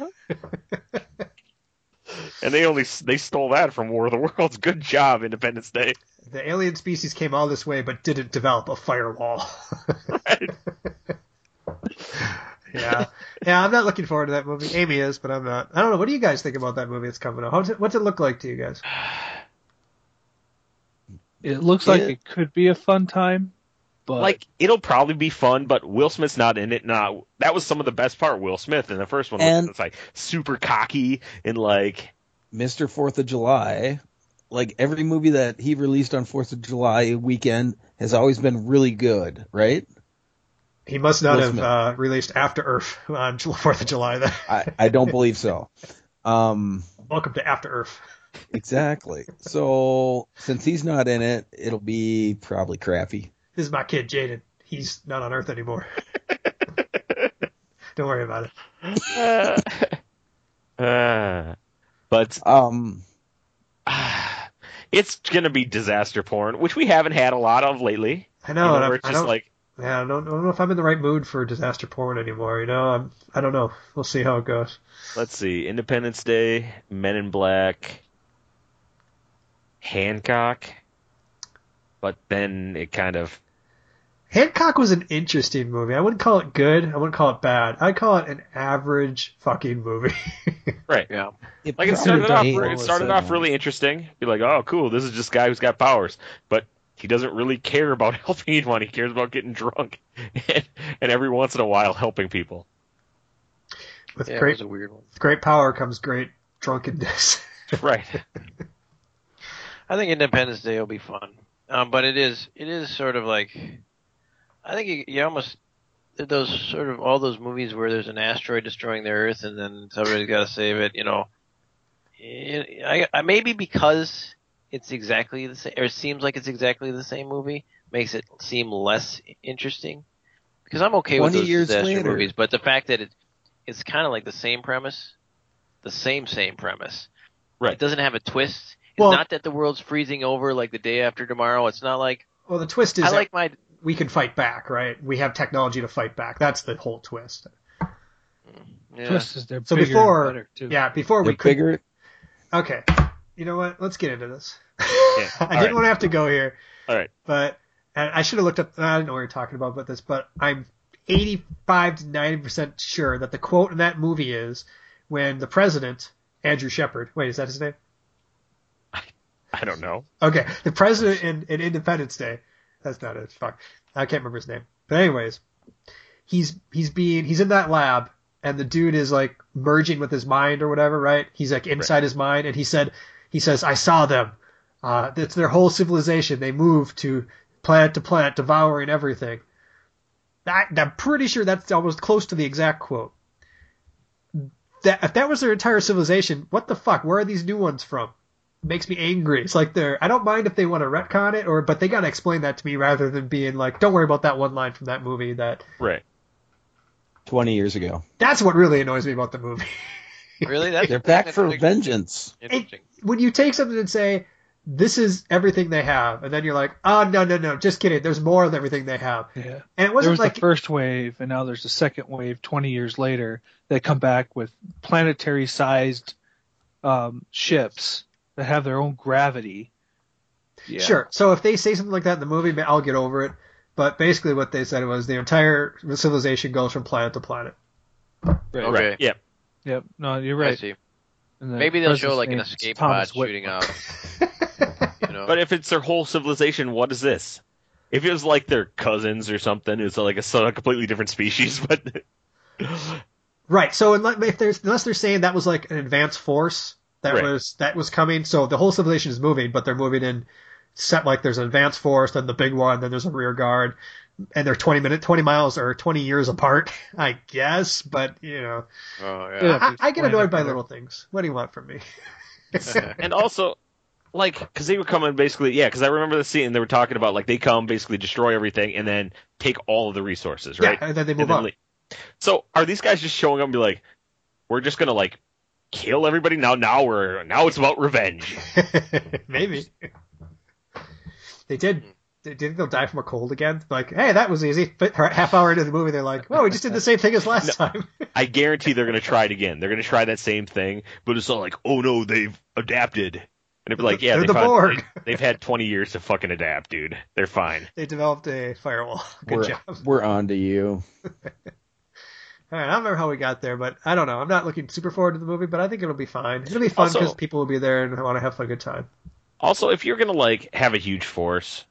And they stole that from War of the Worlds. Good job, Independence Day. The alien species came all this way but didn't develop a firewall. Right. Yeah, I'm not looking forward to that movie. Amy is, but I'm not. I don't know. What do you guys think about that movie that's coming out? What's it look like to you guys? It looks like it could be a fun time, but like it'll probably be fun. But Will Smith's not in it now. That was some of the best part. Will Smith in the first one was like super cocky and like Mr. 4th of July. Like every movie that he released on 4th of July weekend has always been really good, right? He must not have released After Earth on 4th of July then. I don't believe so. Welcome to After Earth. Exactly. So since he's not in it, it'll be probably crappy. This is my kid, Jaden. He's not on Earth anymore. Don't worry about it. But it's going to be disaster porn, which we haven't had a lot of lately. I know. Where it's just like, yeah, I don't know if I'm in the right mood for disaster porn anymore. I don't know. We'll see how it goes. Let's see. Independence Day, Men in Black, Hancock. But then it kind of... Hancock was an interesting movie. I wouldn't call it good. I wouldn't call it bad. I'd call it an average fucking movie. Right. Yeah. It started off really interesting. Be like, oh, cool. This is just a guy who's got powers. But he doesn't really care about helping anyone. He cares about getting drunk and every once in a while helping people. With it was a weird one. With great power comes great drunkenness. Right. I think Independence Day will be fun. But it is sort of like, I think you almost, those sort of, all those movies where there's an asteroid destroying the Earth and then somebody's got to save it, I maybe because it's exactly the same, or it seems like it's exactly the same movie, makes it seem less interesting. Because I'm okay with those disaster movies, but the fact that it's kind of like the same premise, the same premise. Right. It doesn't have a twist. It's not that the world's freezing over like the day after tomorrow. It's not like... Well, the twist is we can fight back, right? We have technology to fight back. That's the whole twist. Yeah. Twist is they're so bigger before, and better, too. Yeah, before they're we could... bigger. Okay. You know what? Let's get into this. Yeah. I didn't want to have to go here. All right. But and I should have looked up... I didn't know what we were talking about this, but I'm 85 to 90% sure that the quote in that movie is when the president, Andrew Shepard... Wait, is that his name? I don't know. Okay, the president in Independence Day. That's not it. Fuck, I can't remember his name. But anyways, he's in that lab, and the dude is like merging with his mind or whatever, right? He's like inside his mind, and he says, I saw them. It's their whole civilization. They moved to planet, devouring everything. I'm pretty sure that's almost close to the exact quote. If that was their entire civilization, what the fuck? Where are these new ones from? Makes me angry. It's like I don't mind if they want to retcon it, but they gotta explain that to me rather than being like, don't worry about that one line from that movie that... Right. 20 years ago. That's what really annoys me about the movie. Really? They're back for vengeance. When you take something and say, this is everything they have, and then you're like, oh, no, just kidding. There's more of everything they have. Yeah. And it wasn't there was the first wave, and now there's the second wave 20 years later. They come back with planetary-sized ships that have their own gravity. Yeah. Sure. So if they say something like that in the movie, I'll get over it. But basically what they said was the entire civilization goes from planet to planet. Right. Okay. Right. Yep. Yep. No, you're right. I see. Maybe they'll show like an escape pod shooting out. But if it's their whole civilization, what is this? If it was like their cousins or something, it's like a completely different species. But right. So unless they're saying that was like an advanced force that was coming, so the whole civilization is moving, but they're moving in set like there's an advanced force, then the big one, then there's a rear guard, and they're 20 miles or 20 years apart, I guess. But Oh yeah. I get annoyed by little things. What do you want from me? And also, like, because they were coming basically, because I remember the scene, and they were talking about, like, they come, basically destroy everything, and then take all of the resources, right? Yeah, and then they move on. So, are these guys just showing up and be like, we're just gonna, like, kill everybody? Now it's about revenge. Maybe. They did. Do you think they'll die from a cold again? Like, hey, that was easy. But half hour into the movie, they're like, well, we just did the same thing as last time. I guarantee they're going to try it again. They're going to try that same thing, but it's all like, oh no, they've adapted. And it'd be like, yeah, they've had 20 years to fucking adapt, dude. They're fine. They developed a firewall. Good job. We're on to you. All right, I don't remember how we got there, but I don't know. I'm not looking super forward to the movie, but I think it'll be fine. It'll be fun because people will be there and want to have a good time. Also, if you're going to, like, have a huge force,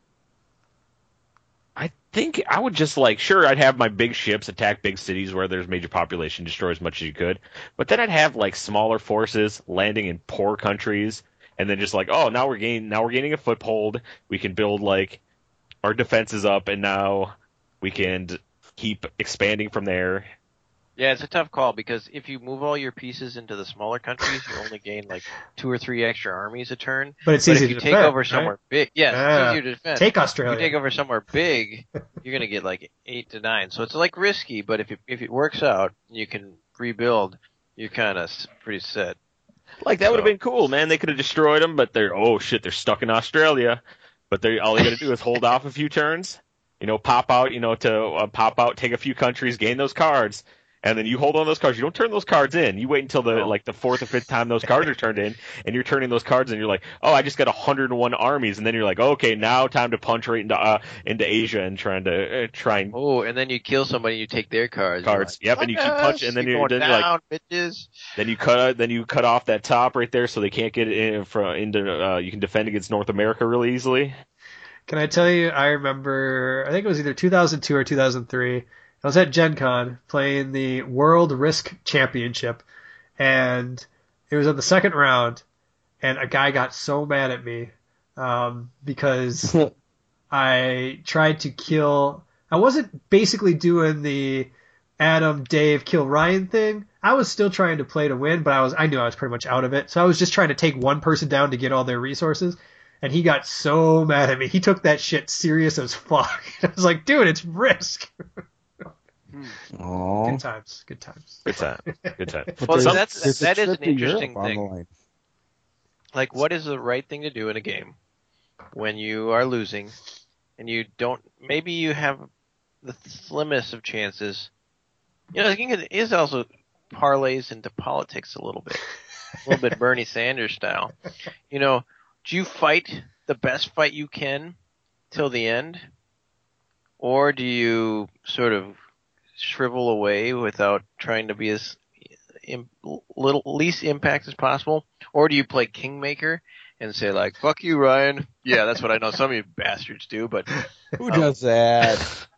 I think I would just, like, sure, I'd have my big ships attack big cities where there's major population, destroy as much as you could, but then I'd have, like, smaller forces landing in poor countries, and then just like, oh, now we're gaining a foothold, we can build, like, our defenses up, and now we can keep expanding from there. Yeah, it's a tough call because if you move all your pieces into the smaller countries, you only gain like 2 or 3 extra armies a turn. But it's easy to defend. If you take over somewhere big, it's easier to defend. Take Australia. If you take over somewhere big, you're going to get like 8 to 9. So it's like risky, but if it works out, you can rebuild. You're kind of pretty set. Like, that would have been cool, man. They could have destroyed them, but they're stuck in Australia. But all they got to do is hold off a few turns, pop out, pop out, take a few countries, gain those cards, and then you hold on those cards. You don't turn those cards in. You wait until the fourth or fifth time those cards are turned in, and you're turning those cards in. You're like, oh, I just got 101 armies, and then you're like, okay, now time to punch right into Asia and try and. Oh, and then you kill somebody, you take their cards. Like, yep, and you keep punching, and then you're like, bitches. Then you cut off that top right there, so they can't get into. You can defend against North America really easily. Can I tell you? I remember. I think it was either 2002 or 2003. I was at Gen Con playing the World Risk Championship, and it was in the second round, and a guy got so mad at me because I tried to kill. I wasn't basically doing the Adam, Dave, kill Ryan thing. I was still trying to play to win, but I knew I was pretty much out of it, so I was just trying to take one person down to get all their resources. And he got so mad at me. He took that shit serious as fuck. I was like, dude, it's Risk. Aww. Good times. Good time. Well, that is an interesting thing. Like, what is the right thing to do in a game when you are losing and you don't? Maybe you have the slimmest of chances. I think it is also parlays into politics a little bit Bernie Sanders style. Do you fight the best fight you can till the end, or do you sort of shrivel away without trying to be as least impact as possible? Or do you play Kingmaker and say, like, fuck you, Ryan? Yeah, that's what I know some of you bastards do, but... Who does that?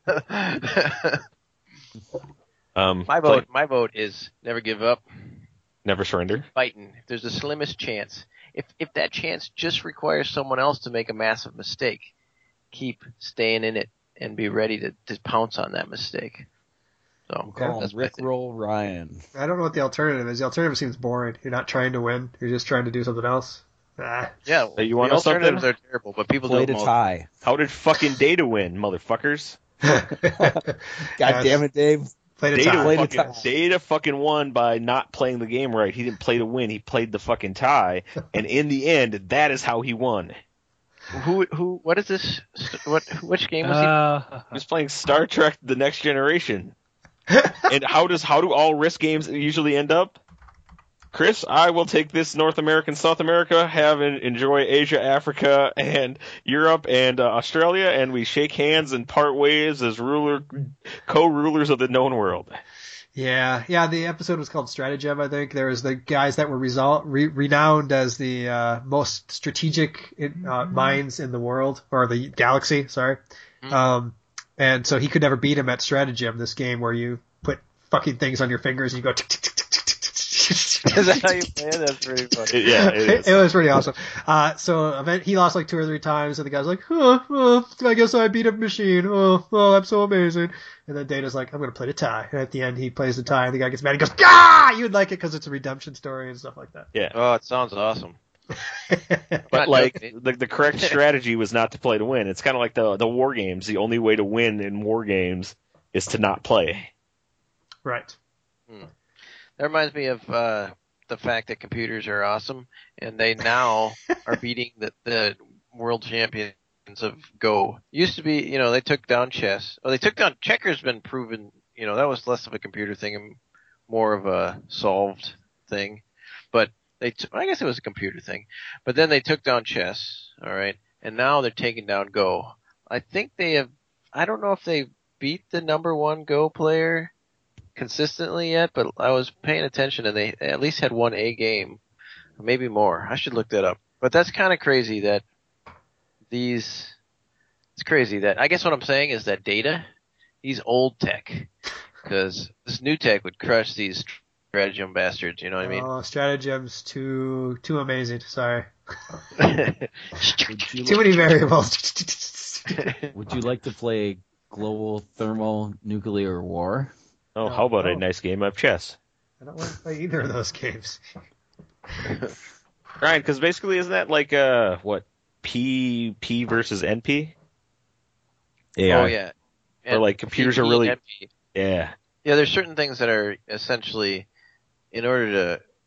My vote is never give up. Never surrender. Fighting. If there's the slimmest chance. If that chance just requires someone else to make a massive mistake, keep staying in it and be ready to pounce on that mistake. So that's Rickroll Ryan. I don't know what the alternative is. The alternative seems boring. You're not trying to win. You're just trying to do something else. Yeah, you want the alternatives are terrible, but people play do to tie. How did fucking Data win, motherfuckers? God damn it, Dave. Data fucking won by not playing the game right. He didn't play to win. He played the fucking tie, and in the end, that is how he won. What is this? Which game was he? He was playing Star Trek: The Next Generation. And how do all Risk games usually end up? Chris, I will take this North America and South America, enjoy Asia, Africa, and Europe and Australia, and we shake hands and part ways as co-rulers of the known world. Yeah. The episode was called Stratagem. I think there was the guys that were renowned as the most strategic minds in the world, or the galaxy. Sorry. Mm-hmm. And so he could never beat him at Stratagem, this game where you put fucking things on your fingers and you go. Is that how you play it? That's pretty funny. Yeah, it is. It was pretty awesome. So he lost like 2 or 3 times, and the guy's like, oh, I guess I beat a machine. Oh, I'm so amazing. And then Data's like, I'm going to play the tie. And at the end, he plays the tie, and the guy gets mad. He goes, You'd like it because it's a redemption story and stuff like that. Yeah. Oh, it sounds awesome. But the correct strategy was not to play to win. It's kind of like the war games. The only way to win in war games is to not play. Right. That reminds me of the fact that computers are awesome, and they now are beating the world champions of Go. Used to be, they took down chess. Oh, they took down checkers. Been proven, that was less of a computer thing and more of a solved thing. But I guess it was a computer thing. But then they took down chess, all right, and now they're taking down Go. I think they have. I don't know if they beat the number 1 Go player consistently yet, but I was paying attention, and they at least had 1 A game, maybe more. I should look that up. But that's kind of crazy that it's crazy that, I guess what I'm saying is that Data, he's old tech, because this new tech would crush these Stratagem bastards, you know what I mean? Oh, Stratagem's too amazing. Sorry. Too many variables. Would you like to play global thermonuclear war? Oh, how about a nice game of chess? I don't want to play either of those games. Right, because basically isn't that like P versus NP? AI. Oh yeah. Or like computers are really NP. Yeah, there's certain things that are essentially, in order to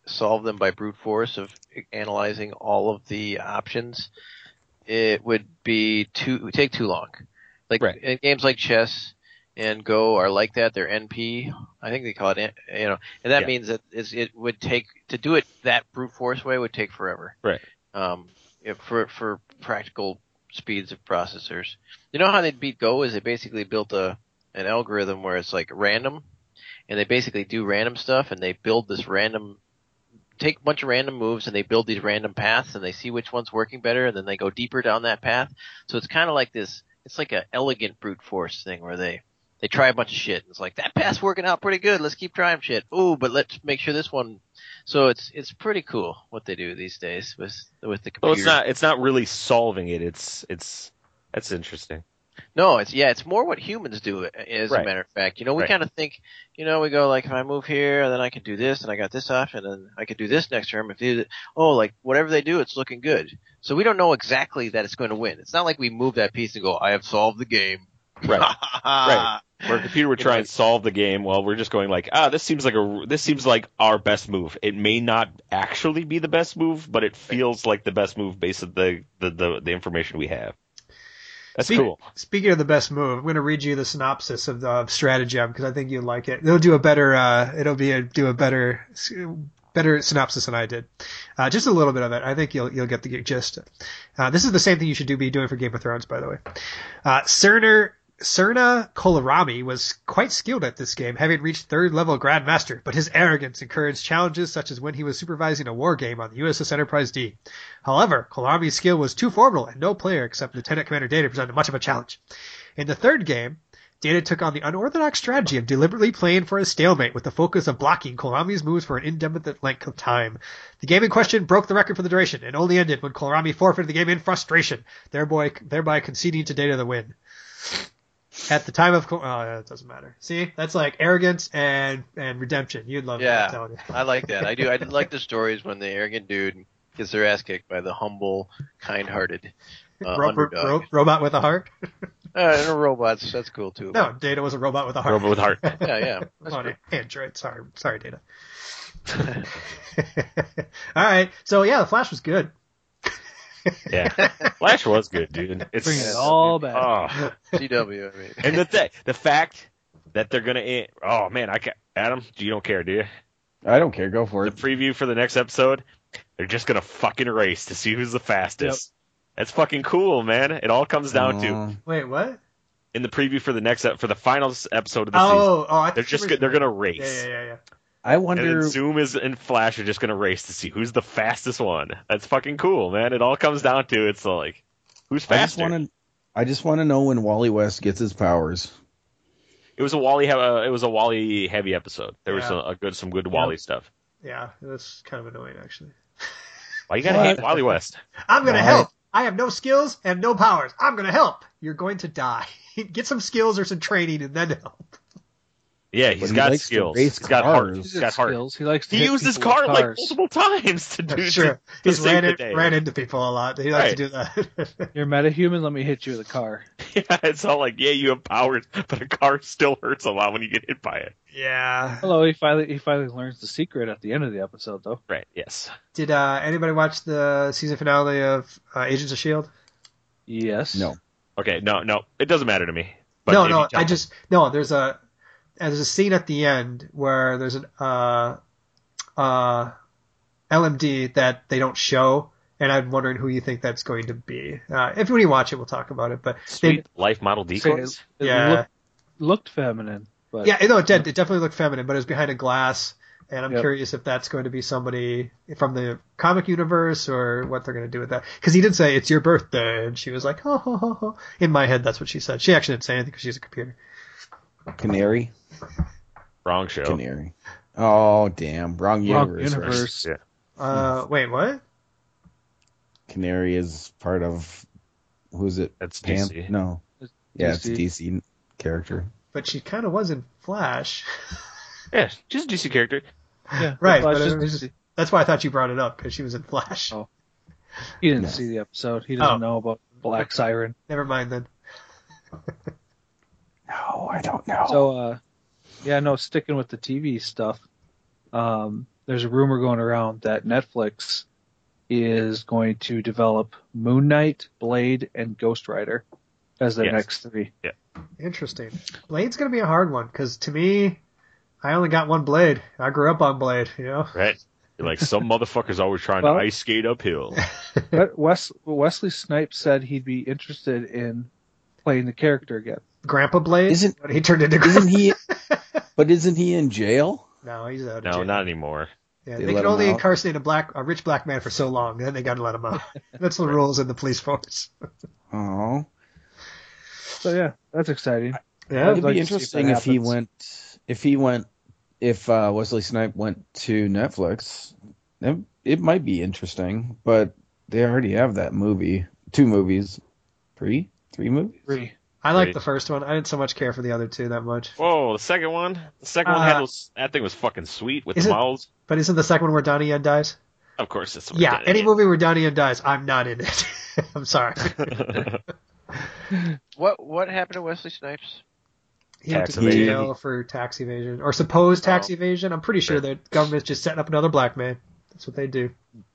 solve them by brute force of analyzing all of the options, it would take too long. Like in games like chess and Go are like that. They're NP. I think they call it, and that means that it would take to do it that brute force way would take forever. Right. For practical speeds of processors. You know how they beat Go is they basically built an algorithm where it's like random, and they basically do random stuff, and they build this take a bunch of random moves, and they build these random paths, and they see which one's working better, and then they go deeper down that path. So it's kind of like this. It's like an elegant brute force thing where they try a bunch of shit. It's like, that path's working out pretty good. Let's keep trying shit. Ooh, but let's make sure this one. So it's pretty cool what they do these days with the computer. Well, it's not really solving it. That's interesting. No, it's more what humans do, as a matter of fact. We kind of think, we go like, if I move here, then I can do this, and I got this option, and I could do this next term. Like whatever they do, it's looking good. So we don't know exactly that it's going to win. It's not like we move that piece and go, I have solved the game. Right. Right. Where a computer would try and solve the game, well, we're just going like, this seems like our best move. It may not actually be the best move, but it feels like the best move based on the information we have. That's cool. Speaking of the best move, I'm going to read you the synopsis of Stratagem because I think you'll like it. It'll do a better. Do a better synopsis than I did. Just a little bit of it. I think you'll get the gist. This is the same thing you should be doing for Game of Thrones, by the way. Cerna Kolarami was quite skilled at this game, having reached 3rd level Grandmaster, but his arrogance encouraged challenges such as when he was supervising a war game on the USS Enterprise D. However, Kolarami's skill was too formidable, and no player except Lieutenant Commander Data presented much of a challenge. In the 3rd game, Data took on the unorthodox strategy of deliberately playing for a stalemate with the focus of blocking Kolarami's moves for an indefinite length of time. The game in question broke the record for the duration and only ended when Kolarami forfeited the game in frustration, thereby conceding to Data the win. At the time of it doesn't matter. See, that's like arrogance and redemption. You'd love that. I'm telling you. I like that. I do. I like the stories when the arrogant dude gets their ass kicked by the humble, kind-hearted underdog. Robot with a heart. Robots. That's cool too. No, Data was a robot with a heart. Robot with a heart. Yeah. On Android. Sorry, Data. All right. So yeah, the Flash was good. Yeah, Flash was good, dude. It's bringing it all back. Oh. CW, I mean. And the fact that they're gonna. Oh man, Adam, you don't care, do you? I don't care. Go for it. The preview for the next episode, they're just gonna fucking race to see who's the fastest. Yep. That's fucking cool, man. It all comes down to. Wait, what? In the preview for the final episode of the season, they're gonna race. Yeah. I wonder. And then Zoom and Flash are just going to race to see who's the fastest one. That's fucking cool, man. It all comes down to it's like, who's faster? I just want to know when Wally West gets his powers. It was a Wally heavy episode. There was some good Wally stuff. Yeah, it was kind of annoying actually. Why you gotta hate Wally West? I'm gonna help. I have no skills and no powers. I'm gonna help. You're going to die. Get some skills or some training and then help. Yeah, he's got skills. He's got heart. He's got heart. Skills. He likes to used his card like multiple times to do. Sure, he's ran into people a lot. He likes to do that. You're metahuman. Let me hit you with a car. Yeah, it's all like, you have powers, but a car still hurts a lot when you get hit by it. Yeah. Hello, he finally learns the secret at the end of the episode, though. Right. Yes. Did anybody watch the season finale of Agents of S.H.I.E.L.D.? Yes. No. Okay. No. It doesn't matter to me. But there's a scene at the end where there's an LMD that they don't show, and I'm wondering who you think that's going to be. If when you watch it, we'll talk about it. But life model decoys. It looked feminine. But yeah, no, it did. It definitely looked feminine, but it was behind a glass, and I'm curious if that's going to be somebody from the comic universe or what they're going to do with that. Because he did say, "It's your birthday," and she was like, "Ho ho ho ho." In my head, that's what she said. She actually didn't say anything because she's a computer. Canary. Wrong show. Canary. Oh, damn. Wrong universe. Yeah. Wait, what? Canary is part of... Who's it? That's DC. No. It's a DC character. But she kind of was in Flash. Yeah, she's a DC character. Yeah, right. But that's why I thought you brought it up, because she was in Flash. Oh. He didn't see the episode. He doesn't know about Black Siren. Never mind then. No, I don't know. So, sticking with the TV stuff, there's a rumor going around that Netflix is going to develop Moon Knight, Blade, and Ghost Rider as their next 3. Yeah. Interesting. Blade's going to be a hard one because to me, I only got one Blade. I grew up on Blade, you know? Right. You're like, some motherfucker's always trying to ice skate uphill. But Wesley Snipes said he'd be interested in playing the character again. Grandpa Blade? He turned into But isn't he in jail? No, he's out of jail. No, not anymore. Yeah, they can only incarcerate a rich black man for so long, then they got to let him out. That's the rules in the police force. Oh. So yeah, that's exciting. Yeah, it'd be interesting if Wesley Snipes went to Netflix. It might be interesting, but they already have that movie. 2 movies. 3 movies? 3. I liked the first one. I didn't so much care for the other 2 that much. Whoa, the second one? The second one that thing was fucking sweet with the mouths. But isn't the second one where Donnie Yen dies? Of course it's any movie where Donnie Yen dies, I'm not in it. I'm sorry. What happened to Wesley Snipes? He went to jail for tax evasion, or supposed tax evasion. I'm pretty sure the government's just setting up another black man. That's what they do.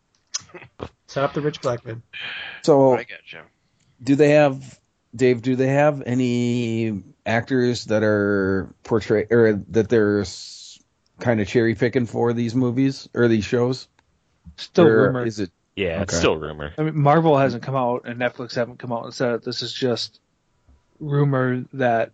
Set up the rich black man. So, I got you. Do they have any actors that are portrayed, or that they're kind of cherry picking for these movies or these shows? Still rumor. Is it? Yeah, it's still rumor. I mean, Marvel hasn't come out and Netflix haven't come out and said it. This is just rumor that,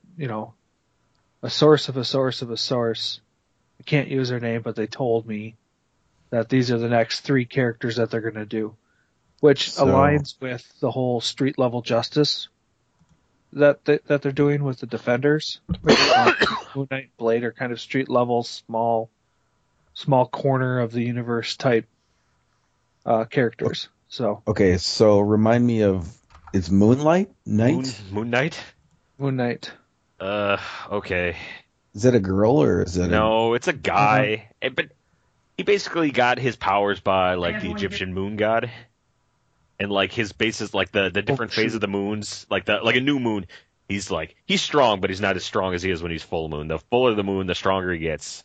a source of a source of a source. I can't use their name, but they told me that these are the next 3 characters that they're going to do, which aligns with the whole street level justice that they're doing with the Defenders. Moon Knight and Blade are kind of street level, small corner of the universe type characters. So okay, so remind me of, it's Moonlight Knight? Moon Knight? Moon Knight. Okay. Is it a girl or is it? No, it's a guy. But he basically got his powers by the Egyptian moon god, and his bases, the different phases of the moons, like a new moon. He's strong, but he's not as strong as he is when he's full moon. The fuller the moon, the stronger he gets.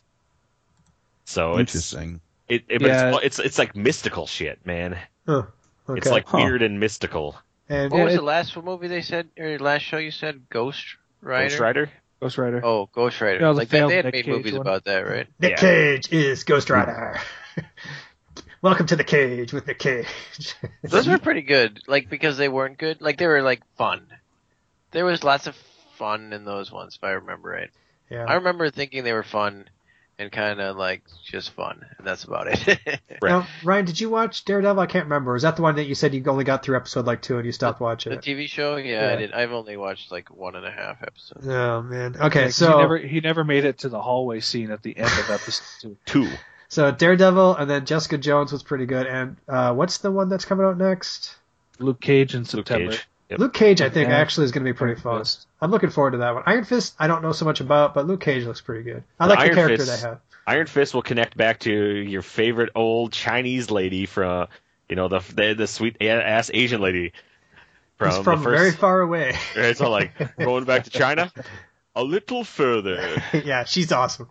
So interesting. It's like mystical shit, man. Huh. Okay. It's weird and mystical. And what was the last movie they said, or last show you said? Ghost Rider? Ghost Rider? Ghost Rider. Oh, Ghost Rider. They had made movies about that, right? Nick Cage is Ghost Rider. Welcome to the cage with Nick Cage. Those were pretty good, because they weren't good. They were, fun. There was lots of fun in those ones, if I remember right. Yeah. I remember thinking they were fun and kind of, just fun. And that's about it. Right. Now, Ryan, did you watch Daredevil? I can't remember. Is that the one that you said you only got through episode 2 and you stopped watching it? The TV show? Yeah, I did. I've only watched 1.5 episodes. Oh, man. Okay, so... He never made it to the hallway scene at the end of episode 2. So Daredevil, and then Jessica Jones was pretty good. And what's the one that's coming out next? Luke Cage in September. Luke Cage. Yep. Luke Cage, I think, actually is going to be pretty fun. I'm looking forward to that one. Iron Fist, I don't know so much about, but Luke Cage looks pretty good. I like the character they have. Iron Fist will connect back to your favorite old Chinese lady from, the sweet ass Asian lady from the first... very far away. It's all going back to China, a little further. Yeah, she's awesome.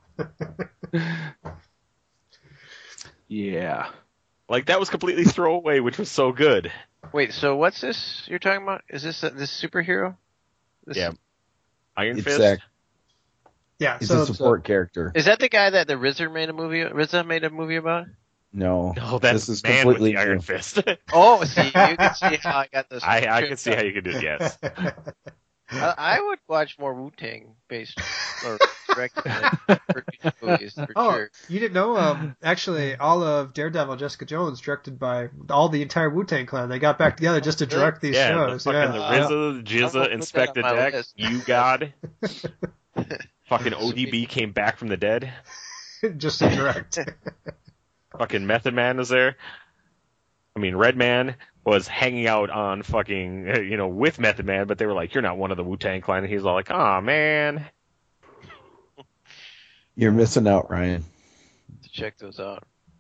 Yeah. That was completely throwaway, which was so good. Wait, so what's this you're talking about? Is this superhero? Yeah. Iron Fist? Yeah, he's a support character. Is that the guy that the RZA made a movie about? No, that's this is Man completely with the Iron Fist. Oh, see, you can see how I got this. I can see how you can do it. Yes. I would watch more Wu-Tang based or directed movies for sure. You didn't know? Actually, all of Daredevil, Jessica Jones, directed by the entire Wu-Tang clan. They got back together just to direct these shows. The RZA, Jizza, Inspector Deck, You God. Fucking ODB came back from the dead. Just to direct. Fucking Method Man was there. I mean, Redman was hanging out on fucking, with Method Man, but they were like, you're not one of the Wu-Tang Clan. And he's all like, aw, man. You're missing out, Ryan. To check those out.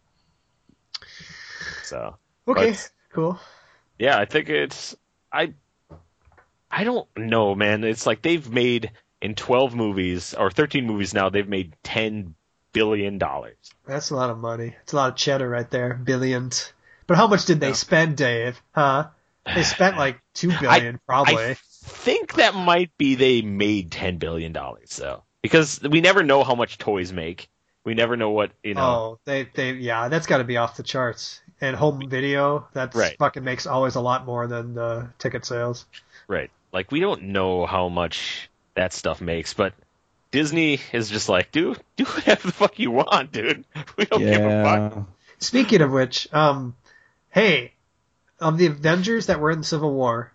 So. Okay, cool. Yeah, I think I don't know, man. It's they've made, in 12 movies, or 13 movies now, they've made 10 billion. That's a lot of money. It's a lot of cheddar right there. Billions. But how much did they spend, Dave? Huh? They spent like $2 billion, probably. I think that might be they made $10 billion, though. Because we never know how much toys make. We never know what, Oh, yeah, that's got to be off the charts. And home video, that's fucking makes always a lot more than the ticket sales. Right. Like, we don't know how much that stuff makes, but Disney is just like, do whatever the fuck you want, dude. We don't give a fuck. Speaking of which, hey, of the Avengers that were in the Civil War,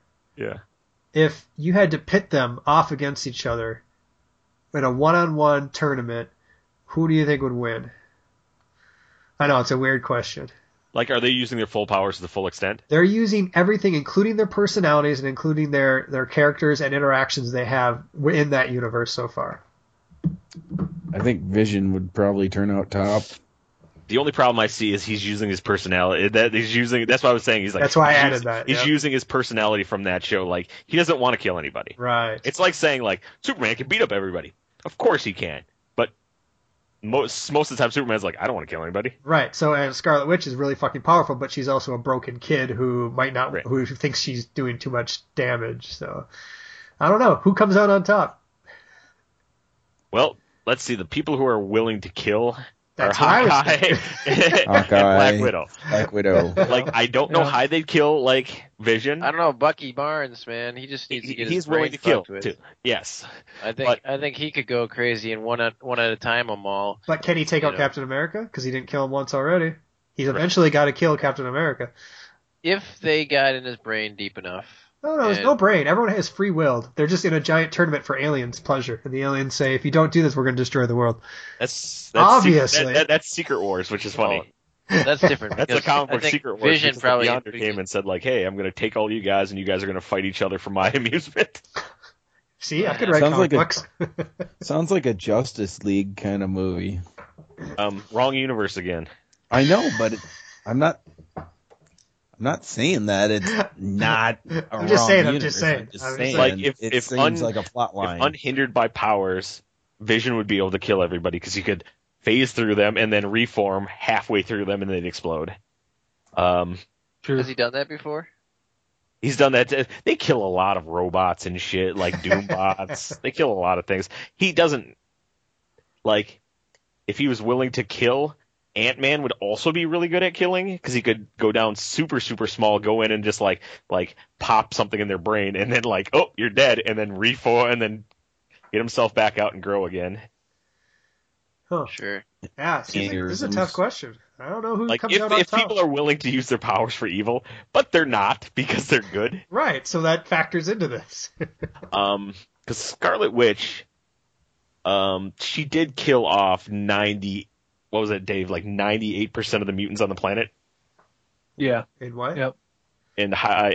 if you had to pit them off against each other in a one-on-one tournament, who do you think would win? I know, it's a weird question. Like, are they using their full powers to the full extent? They're using everything, including their personalities and including their characters and interactions they have in that universe so far. I think Vision would probably turn out top. The only problem I see is he's using his personality. That's what I was saying. He's like, that's why I added that. He's using his personality from that show. Like, he doesn't want to kill anybody. Right. It's like saying, like, Superman can beat up everybody. Of course he can. But most of the time, Superman's like, I don't want to kill anybody. Right. So, and Scarlet Witch is really fucking powerful, but she's also a broken kid who might not, who thinks she's doing too much damage. So, I don't know. Who comes out on top? Well, let's see. The people who are willing to kill are Hawkeye and Black Widow. Black Widow. Like, I don't know how they'd kill, like, Vision. I don't know. Bucky Barnes, man. He just needs to get his willing to kill, with. too. Yes. I think he could go crazy and one at a time them all. But can he take out Captain America? Because he didn't kill him once already. He's eventually got to kill Captain America. If they got in his brain deep enough. No, there's no brain. Everyone has free will. They're just in a giant tournament for aliens' pleasure. And the aliens say, if you don't do this, we're going to destroy the world. That's obviously. That's Secret Wars, which is funny. That's different. That's the comic book Secret Wars. Vision probably Beyonder came and said, like, hey, I'm going to take all you guys, and you guys are going to fight each other for my amusement. See, I could write comic books. Sounds like a Justice League kind of movie. Wrong universe again. I know, but I'm not saying that it's not a I'm just wrong saying. universe. I'm just saying. Like, it seems like a plot line. If unhindered by powers, Vision would be able to kill everybody because he could phase through them and then reform halfway through them and then explode. Has he done that before? He's done that. They kill a lot of robots and shit, like Doombots. They kill a lot of things. He doesn't, like, if he was willing to kill, Ant-Man would also be really good at killing because he could go down super, super small, go in and just like pop something in their brain and then like, oh, you're dead, and then reform and then get himself back out and grow again. Huh. Sure. Yeah, this is a tough question. I don't know who like comes out on if top. people are willing to use their powers for evil, but they're not because they're good. Right, so that factors into this. Because Scarlet Witch, she did kill off 98% of the mutants on the planet. Yeah. In what? Yep. In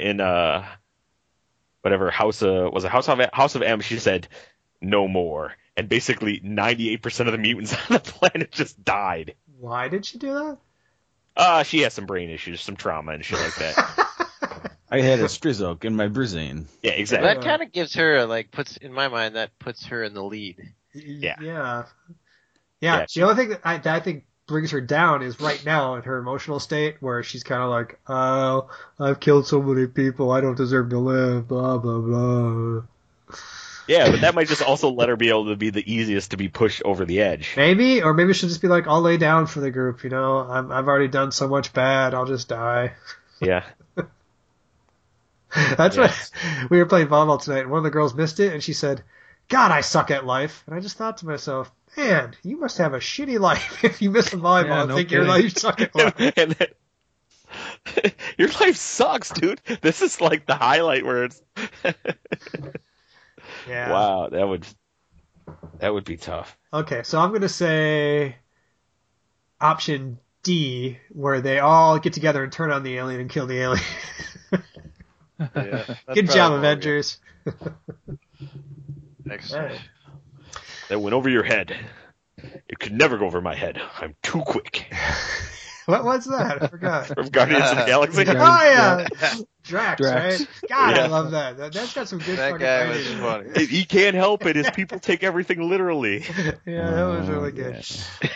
whatever House of M, she said no more, and basically 98% of the mutants on the planet just died. Why did she do that? She has some brain issues, some trauma and shit like that. I had a Strizok in my Brazine. Yeah, exactly. That kind of gives her puts her in the lead. Yeah. The only thing that I think brings her down is right now in her emotional state where she's kind of like, oh, I've killed so many people, I don't deserve to live, blah, blah, blah. Yeah, but that might just also let her be able to be the easiest to be pushed over the edge. Maybe, or maybe she'll just be like, I'll lay down for the group, you know, I've already done so much bad, I'll just die. Yeah. That's what we were playing volleyball tonight, and one of the girls missed it, and she said, God, I suck at life. And I just thought to myself, man, you must have a shitty life if you miss a volleyball and think your life sucks at life. Your life sucks, dude. This is like the highlight where it's... Yeah. Wow, that would be tough. Okay, so I'm going to say option D, where they all get together and turn on the alien and kill the alien. Good job, Avengers. Excellent. That went over your head. It could never go over my head. I'm too quick. What was that? I forgot. From Guardians of the Galaxy. Oh yeah, Drax, Drax. right? God, Yeah. I love that. That's got some good That fucking guy writing was in it. funny. He can't help it. His people take everything literally. Yeah, that was really good.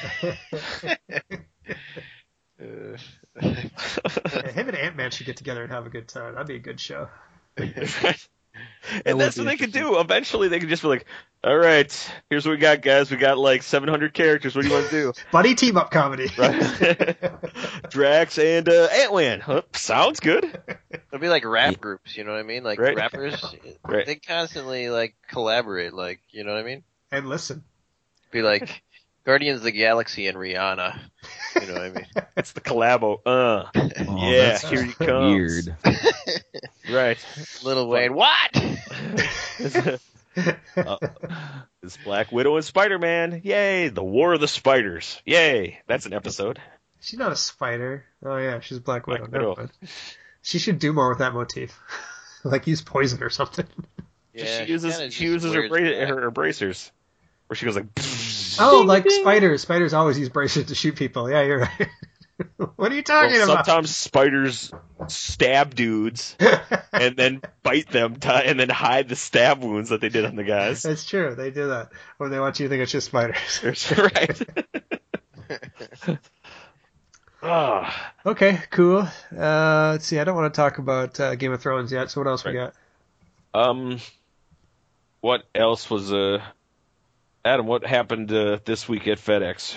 Yeah, him and Ant-Man should get together and have a good time. That'd be a good show. And that's what they could do. Eventually, they could just be like, all right, here's what we got, guys. We got like 700 characters. What do you want to do? Buddy team-up comedy. Right. Drax and Ant-Man. Huh, sounds good. It'll be like rap groups, you know what I mean? Like Right. rappers, Right. they constantly like collaborate, like, you know what I mean? And listen. Be like Guardians of the Galaxy and Rihanna, you know what I mean? It's the collabo. Oh, Yeah, that's here he comes. weird. Right. Lil Wayne, what? It's Black Widow and Spider-Man. Yay. The War of the Spiders. Yay. That's an episode. She's not a spider. Oh yeah, she's Black Widow. Black Never Widow. mind. She should do more with that motif. Like use poison or something. Yeah, she uses kinda she just uses her, wears that. her bracers. Where she goes like... Oh, like spiders. Spiders always use braces to shoot people. Yeah, you're right. What are you talking Well, about? sometimes spiders stab dudes and then bite them and then hide the stab wounds that they did on the guys. That's true. They do that when they want you to think it's just spiders. Right. Ah. Okay, cool. Let's see. I don't want to talk about Game of Thrones yet. So what else we got? What else was Adam? What happened this week at FedEx?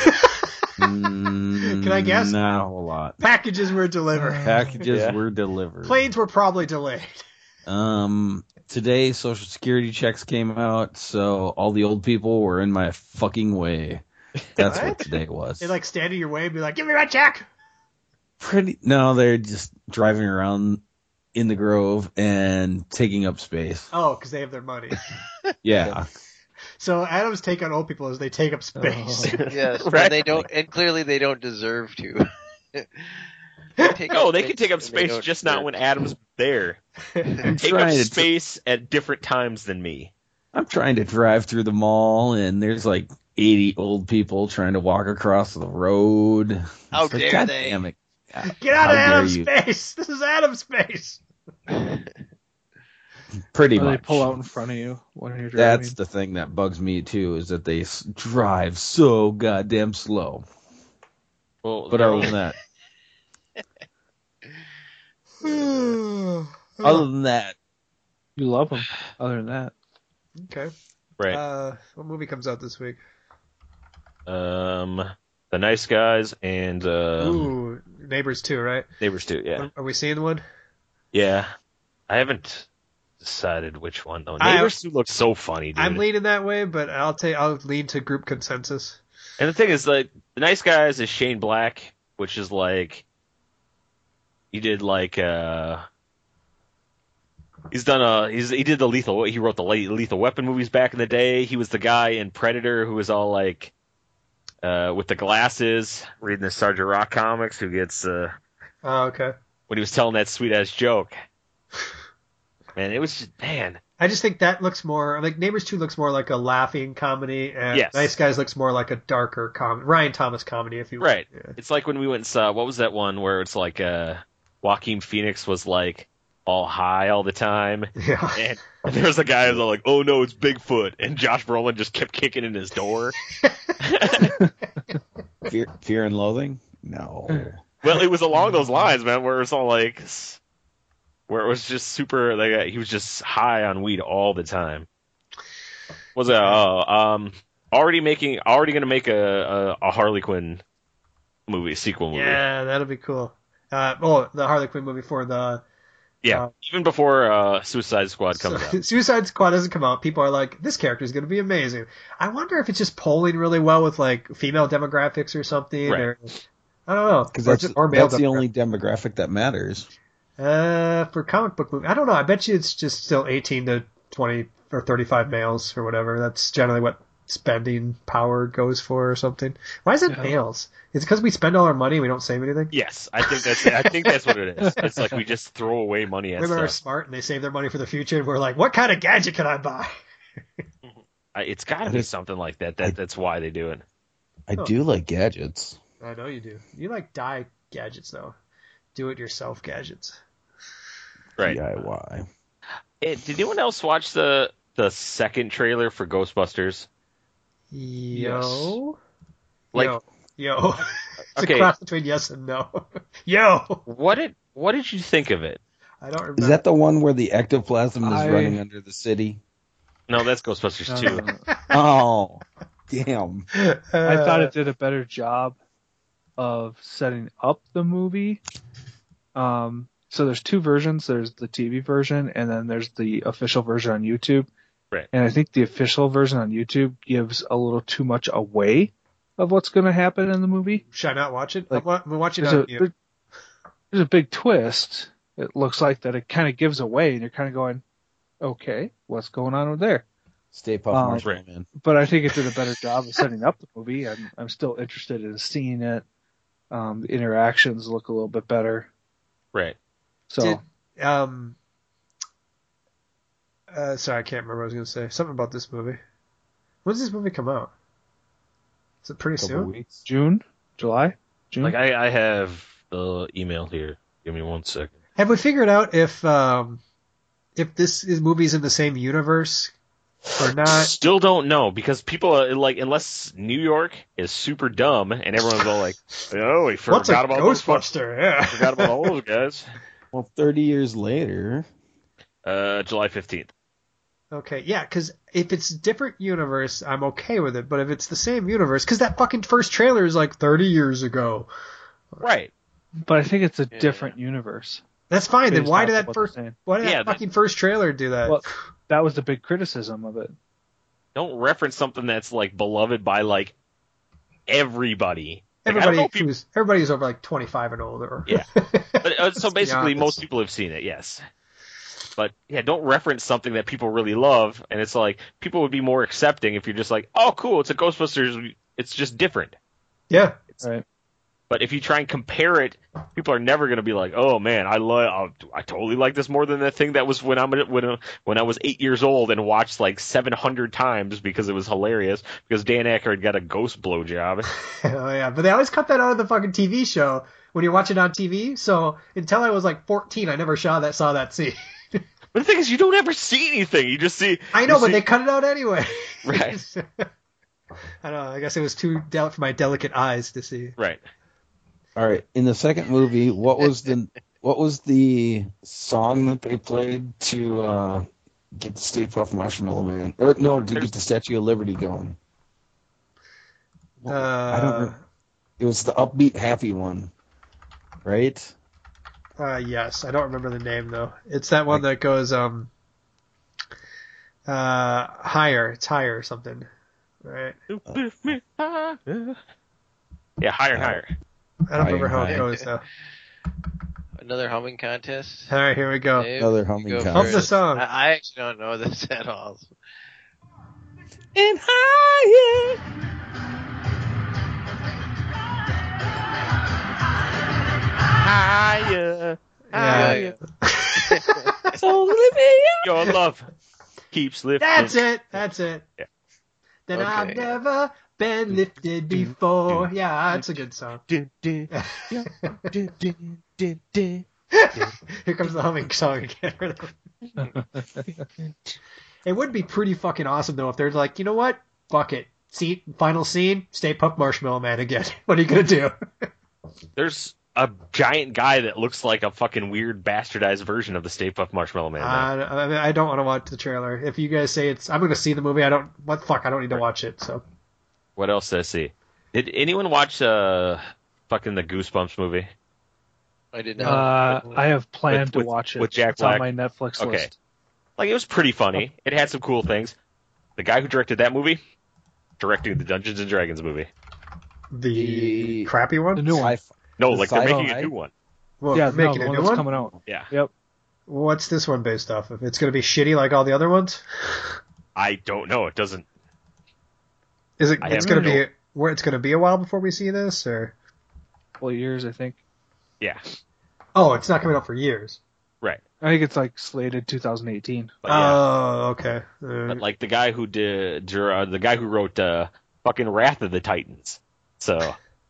Can I guess? Not a whole lot. Packages were delivered. Packages Yeah. were delivered. Planes were probably delayed. Today, Social Security checks came out, so all the old people were in my fucking way. That's what today was. They like stand in your way and be like, "Give me my check." No, they're just driving around in the Grove and taking up space. Oh, because they have their money. Yeah. So Adam's take on old people is they take up space. Yes, Right. and they don't, and clearly they don't deserve to. No, they can take up and they space, don't just not deserve when to. Adam's there. I'm Take up trying to space at different times than me. I'm trying to drive through the mall, and there's like 80 old people trying to walk across the road. How It's like, dare God they? Damn it. Get out of How dare Adam's you. space. This is Adam's space. Pretty Or they much. pull out in front of you when you're driving. That's the thing that bugs me too, is that they drive so goddamn slow. Well, But other than that, other than that, You love them. Other than that, Okay. right. What movie comes out this week? The Nice Guys and Ooh, Neighbors 2, right? Neighbors 2. Yeah, Are we seeing one? yeah. I haven't decided which one though. I- Neighbors 2 looks so funny, dude. I'm leaning that way, but I'll lean to group consensus. And the thing is, like, The Nice Guys is Shane Black, which is like, he did like, he did the he wrote the Lethal Weapon movies back in the day. He was the guy in Predator who was all like, with the glasses, reading the Sergeant Rock comics, who gets, Oh, okay. when he was telling that sweet ass joke. Man, it was just, man. I just think that looks more like Neighbors 2 looks more like a laughing comedy, and Yes. Nice Guys looks more like a darker Ryan Thomas comedy, if you will. Right. Yeah. It's like when we went and saw, what was that one where it's like, Joaquin Phoenix was like all high all the time. Yeah. And there's a guy who's all like, "Oh no, it's Bigfoot," and Josh Brolin just kept kicking in his door. Fear and Loathing? No. Well, it was along those lines, man, where it's all like, where it was just super, like, he was just high on weed all the time. Was it? Already going to make a Harley Quinn sequel movie. Yeah, that'll be cool. The Harley Quinn movie for the Yeah, even before Suicide Squad comes out. Suicide Squad doesn't come out. People are like, this character is going to be amazing. I wonder if it's just polling really well with like female demographics or something, Right. or I don't know. Because Or that's, just- or male that's the demographic. only demographic that matters. For comic book movie, I don't know. I bet you it's just still 18 to 20 or 35 males or whatever. That's generally what spending power goes for or something. Why is it males? Is it because we spend all our money and we don't save anything? Yes, I think that's what it is. It's like we just throw away money at Women are stuff. smart and they save their money for the future, and we're like, what kind of gadget can I buy? It's got to be something like that. That's why they do it. I do like gadgets. I know you do. You like dye gadgets, though. Do-it-yourself gadgets. Right. DIY. Did anyone else watch the second trailer for Ghostbusters? Yo. Like, Yo. It's okay. a cross between yes and no. Yo. What did you think of it? I don't remember. Is that the one where the ectoplasm is running under the city? No, that's Ghostbusters 2. Oh, damn. I thought it did a better job of setting up the movie. So there's two versions. There's the TV version, and then there's the official version on YouTube. Right. And I think the official version on YouTube gives a little too much away of what's going to happen in the movie. Should I not watch it? Like, we'll watch it on YouTube. There's a big twist. It looks like that it kind of gives away, and you're kind of going, okay, what's going on over there? Stay Puft Marshmallow Man. But I think it did a better job of setting up the movie. I'm still interested in seeing it. The interactions look a little bit better. Right. So, sorry, I can't remember what I was going to say. Something about this movie. When does this movie come out? Is it pretty soon? Weeks. June? July? June? Like I have the email here. Give me 1 second. Have we figured out if this movie's in the same universe or not? Still don't know, because people are like, unless New York is super dumb and everyone's all like, "Oh, we What's forgot a about Ghostbuster?" Yeah, forgot about all those guys." Well, 30 years later. July 15th. Okay, yeah, because if it's a different universe, I'm okay with it. But if it's the same universe, because that fucking first trailer is like 30 years ago. Right. But I think it's a different universe. That's fine. Then why did that that fucking first trailer do that? Well, that was the big criticism of it. Don't reference something that's like beloved by like everybody. Like, Everybody who's over like 25 and older. Yeah. But, so basically, honest. most people have seen it. Yes. But yeah, don't reference something that people really love, and it's like people would be more accepting if you're just like, "Oh, cool, it's a Ghostbusters. It's just different." Yeah. Right. But if you try and compare it, people are never going to be like, "Oh man, I totally like this more than the thing that was when I was 8 years old and watched like 700 times because it was hilarious because Dan Aykroyd got a ghost blowjob." Oh yeah, but they always cut that out of the fucking TV show when you watch it on TV. So until I was like 14, I never saw that scene. But the thing is, you don't ever see anything. You just see. I know, but they cut it out anyway. Right. I don't know. I guess it was too for my delicate eyes to see. Right. All right. In the second movie, what was the song that they played to get the Stay Puft Marshmallow Man? Or no, to get the Statue of Liberty going? I don't know. It was the upbeat, happy one, right? Yes, I don't remember the name though. It's that one that goes higher. It's higher or something, right? Yeah, higher and higher. I don't remember how it goes though. Another humming contest. All right, here we go. Dave, Another humming contest. Hum the song. I actually don't know this at all. And higher. Higher. Yeah. So living your love keeps lifting. That's it. Yeah. Then Okay. I've never been lifted before. Yeah, that's a good song. Here comes the humming song again. It would be pretty fucking awesome though if they're like, you know what? Fuck it. Final scene, Stay Puft Marshmallow Man again. What are you gonna do? There's a giant guy that looks like a fucking weird bastardized version of the Stay Puft Marshmallow Man. I don't want to watch the trailer. If you guys say I'm going to see the movie. I don't need to watch it. So. What else did I see? Did anyone watch fucking the Goosebumps movie? I did not. I have planned to watch it. With Jack it's Black. on my Netflix list. Like, it was pretty funny. It had some cool things. The guy who directed that movie, directing the Dungeons and Dragons movie. The crappy one? The new one. No, The like they're making sci-fi? a new one. Well, Yeah, making the a one new that's one? coming out. Yeah. Yep. What's this one based off of? It's going to be shitty like all the other ones? I don't know. It doesn't. Is it? I It's have going to no- be where it's going to be a while before we see this, or? Couple of years, I think. Yeah. Oh, it's not coming out for years. Right. I think it's like slated 2018. But yeah. Oh, okay. But like the guy who wrote fucking Wrath of the Titans. So.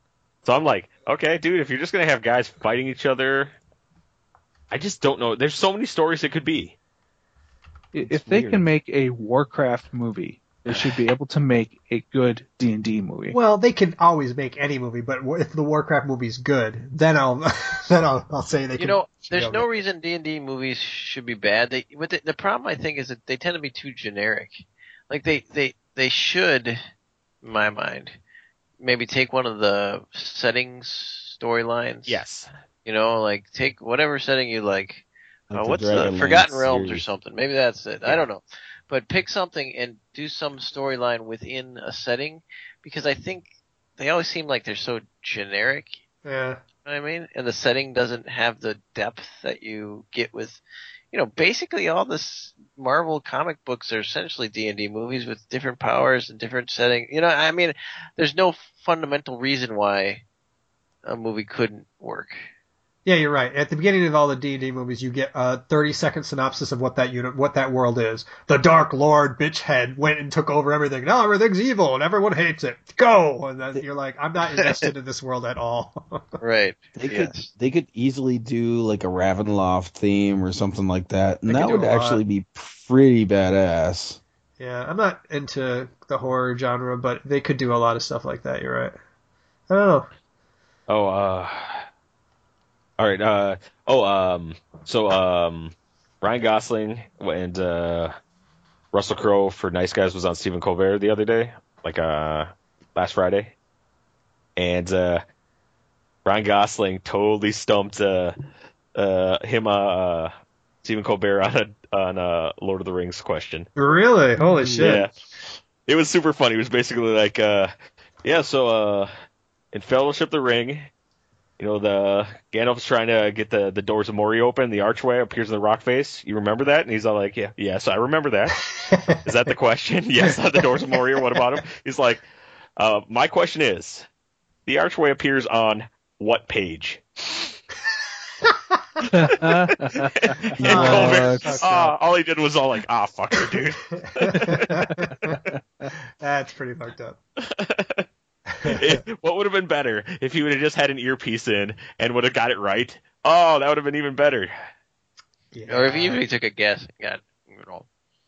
So I'm like, okay, dude, if you're just gonna have guys fighting each other, I just don't know. There's so many stories it could be. If they can make a Warcraft movie, they should be able to make a good D&D movie. Well, they can always make any movie, but if the Warcraft movie's good, then I'll say they can. There's no reason D&D movies should be bad. The problem I think is that they tend to be too generic. Like they should, in my mind, maybe take one of the settings storylines. Yes. Like take whatever setting you like. What's the Forgotten Realms or something? Maybe that's it. Yeah. I don't know. But pick something and do some storyline within a setting, because I think they always seem like they're so generic. Yeah. You know what I mean? And the setting doesn't have the depth that you get with, basically all this Marvel comic books are essentially D&D movies with different powers and different settings. I mean, there's no fundamental reason why a movie couldn't work. Yeah, you're right. At the beginning of all the D&D movies, you get a 30-second synopsis of what that world is. The Dark Lord bitchhead went and took over everything. Now everything's evil and everyone hates it. Go! And then you're like, I'm not invested in this world at all. Right. They could easily do like a Ravenloft theme or something like that, and that would actually be pretty badass. Yeah, I'm not into the horror genre, but they could do a lot of stuff like that. You're right. I don't know. All right. So Ryan Gosling and Russell Crowe for Nice Guys was on Stephen Colbert the other day, like last Friday, and Ryan Gosling totally stumped Stephen Colbert on a Lord of the Rings question. Really? Holy shit! Yeah, it was super funny. It was basically like, so in Fellowship of the Ring, the Gandalf's trying to get the doors of Moria open, the archway appears in the rock face. You remember that? And he's all like, yes, I remember that. Is that the question? Yes, the doors of Moria. What about him? He's like, my question is, the archway appears on what page? All he did was all like, fucker, dude. That's pretty fucked up. What would have been better if he would have just had an earpiece in and would have got it right? Oh, that would have been even better. Yeah. Or if he took a guess and got it wrong.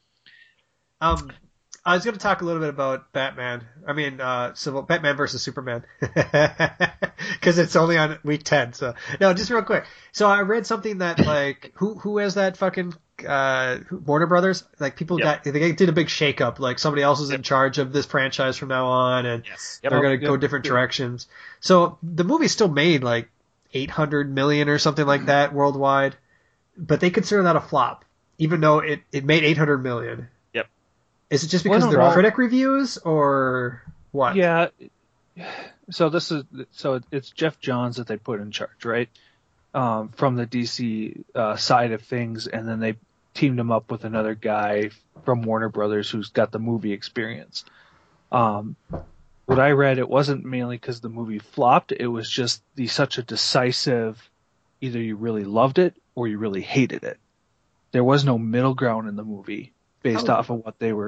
I was going to talk a little bit about Batman. I mean, Batman versus Superman, because it's only on week 10. So no, just real quick. So I read something that like who has that fucking Warner Brothers? Like people they did a big shakeup. Like somebody else is in charge of this franchise from now on, and they're going to go different directions. So the movie still made like 800 million or something like that worldwide, but they consider that a flop, even though it made 800 million. Is it just because of the critic reviews or what? Yeah. So it's Jeff Johns that they put in charge, right? From the DC side of things, and then they teamed him up with another guy from Warner Brothers who's got the movie experience. What I read, it wasn't mainly because the movie flopped. It was just such a decisive, either you really loved it or you really hated it. There was no middle ground in the movie. Based off what they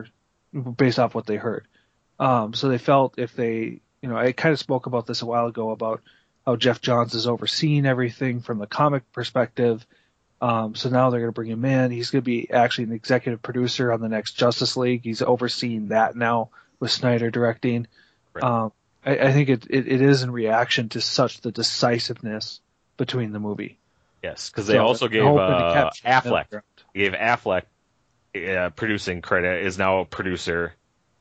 heard. So they felt if they, I kind of spoke about this a while ago about how Jeff Johns is overseeing everything from the comic perspective. So now they're going to bring him in. He's going to be actually an executive producer on the next Justice League. He's overseeing that now with Snyder directing. Right. I think it is in reaction to such the decisiveness between the movie. Yes, because they also gave Affleck. Gave Affleck producing credit, is now a producer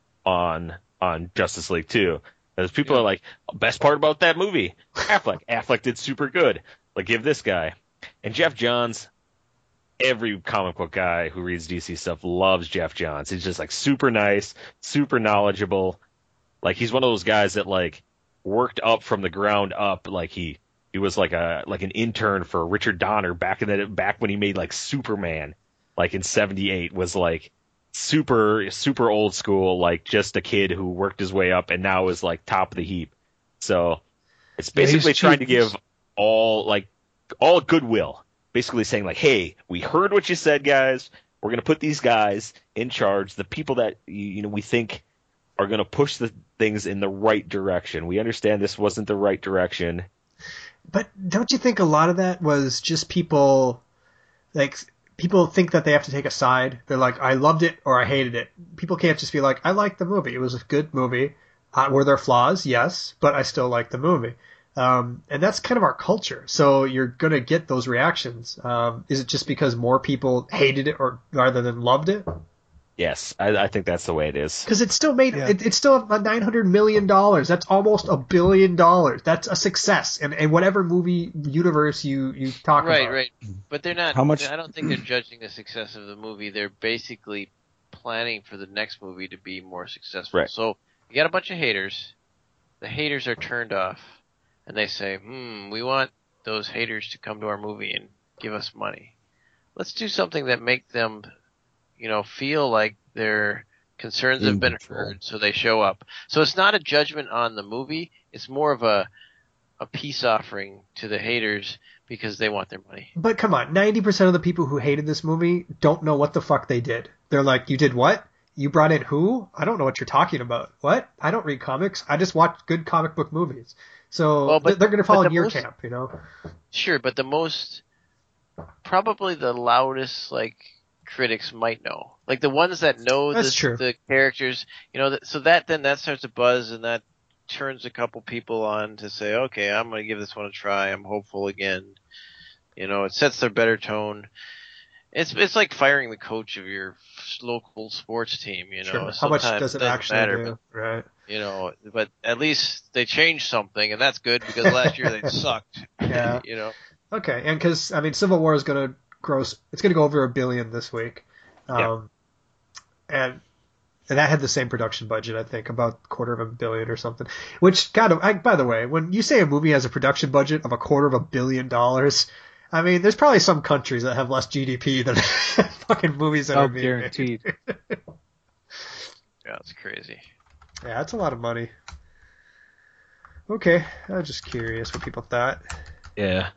on Justice League 2. Because people are like, best part about that movie, Affleck did super good. Like, give this guy. And Jeff Johns, every comic book guy who reads DC stuff loves Jeff Johns. He's just like super nice, super knowledgeable. Like, he's one of those guys that like worked up from the ground up. Like he was like an intern for Richard Donner back when he made like Superman. Like in '78 was like super, super old school, like just a kid who worked his way up and now is like top of the heap. So it's basically trying to give all goodwill, basically saying like, hey, we heard what you said, guys. We're going to put these guys in charge, the people that we think are going to push the things in the right direction. We understand this wasn't the right direction. But don't you think a lot of that was just people think that they have to take a side? They're like, I loved it or I hated it. People can't just be like, I liked the movie. It was a good movie. Were there flaws? Yes, but I still liked the movie. And that's kind of our culture. So you're going to get those reactions. Is it just because more people hated it or rather than loved it? Yes, I think that's the way it is. Because it still made it's still $900 million. That's almost $1 billion. That's a success in whatever movie universe you talk about. Right. But they're not. I don't think they're judging the success of the movie. They're basically planning for the next movie to be more successful. Right. So you got a bunch of haters. The haters are turned off, and they say, we want those haters to come to our movie and give us money. Let's do something that make them, feel like their concerns have been heard, so they show up. So it's not a judgment on the movie. It's more of a peace offering to the haters because they want their money. But come on, 90% of the people who hated this movie don't know what the fuck they did. They're like, you did what? You brought in who? I don't know what you're talking about. What? I don't read comics. I just watch good comic book movies. So they're going to fall in your camp, Sure, but probably the loudest, critics might know. Like the ones that know the characters, so then that starts a buzz and that turns a couple people on to say, okay, I'm going to give this one a try. I'm hopeful again. It sets their better tone. It's like firing the coach of your local sports team, Sure. How much does it actually matter, do? Right. But at least they changed something, and that's good because last year they sucked. Yeah. Okay, and because Civil War is going to gross. It's going to go over $1 billion this week, and that had the same production budget, I think, about $250 million or something. Which by the way, when you say a movie has a production budget of $250 million, there's probably some countries that have less GDP than fucking movies that are being guaranteed. Yeah, it's crazy. Yeah, that's a lot of money. Okay, I was just curious what people thought. Yeah.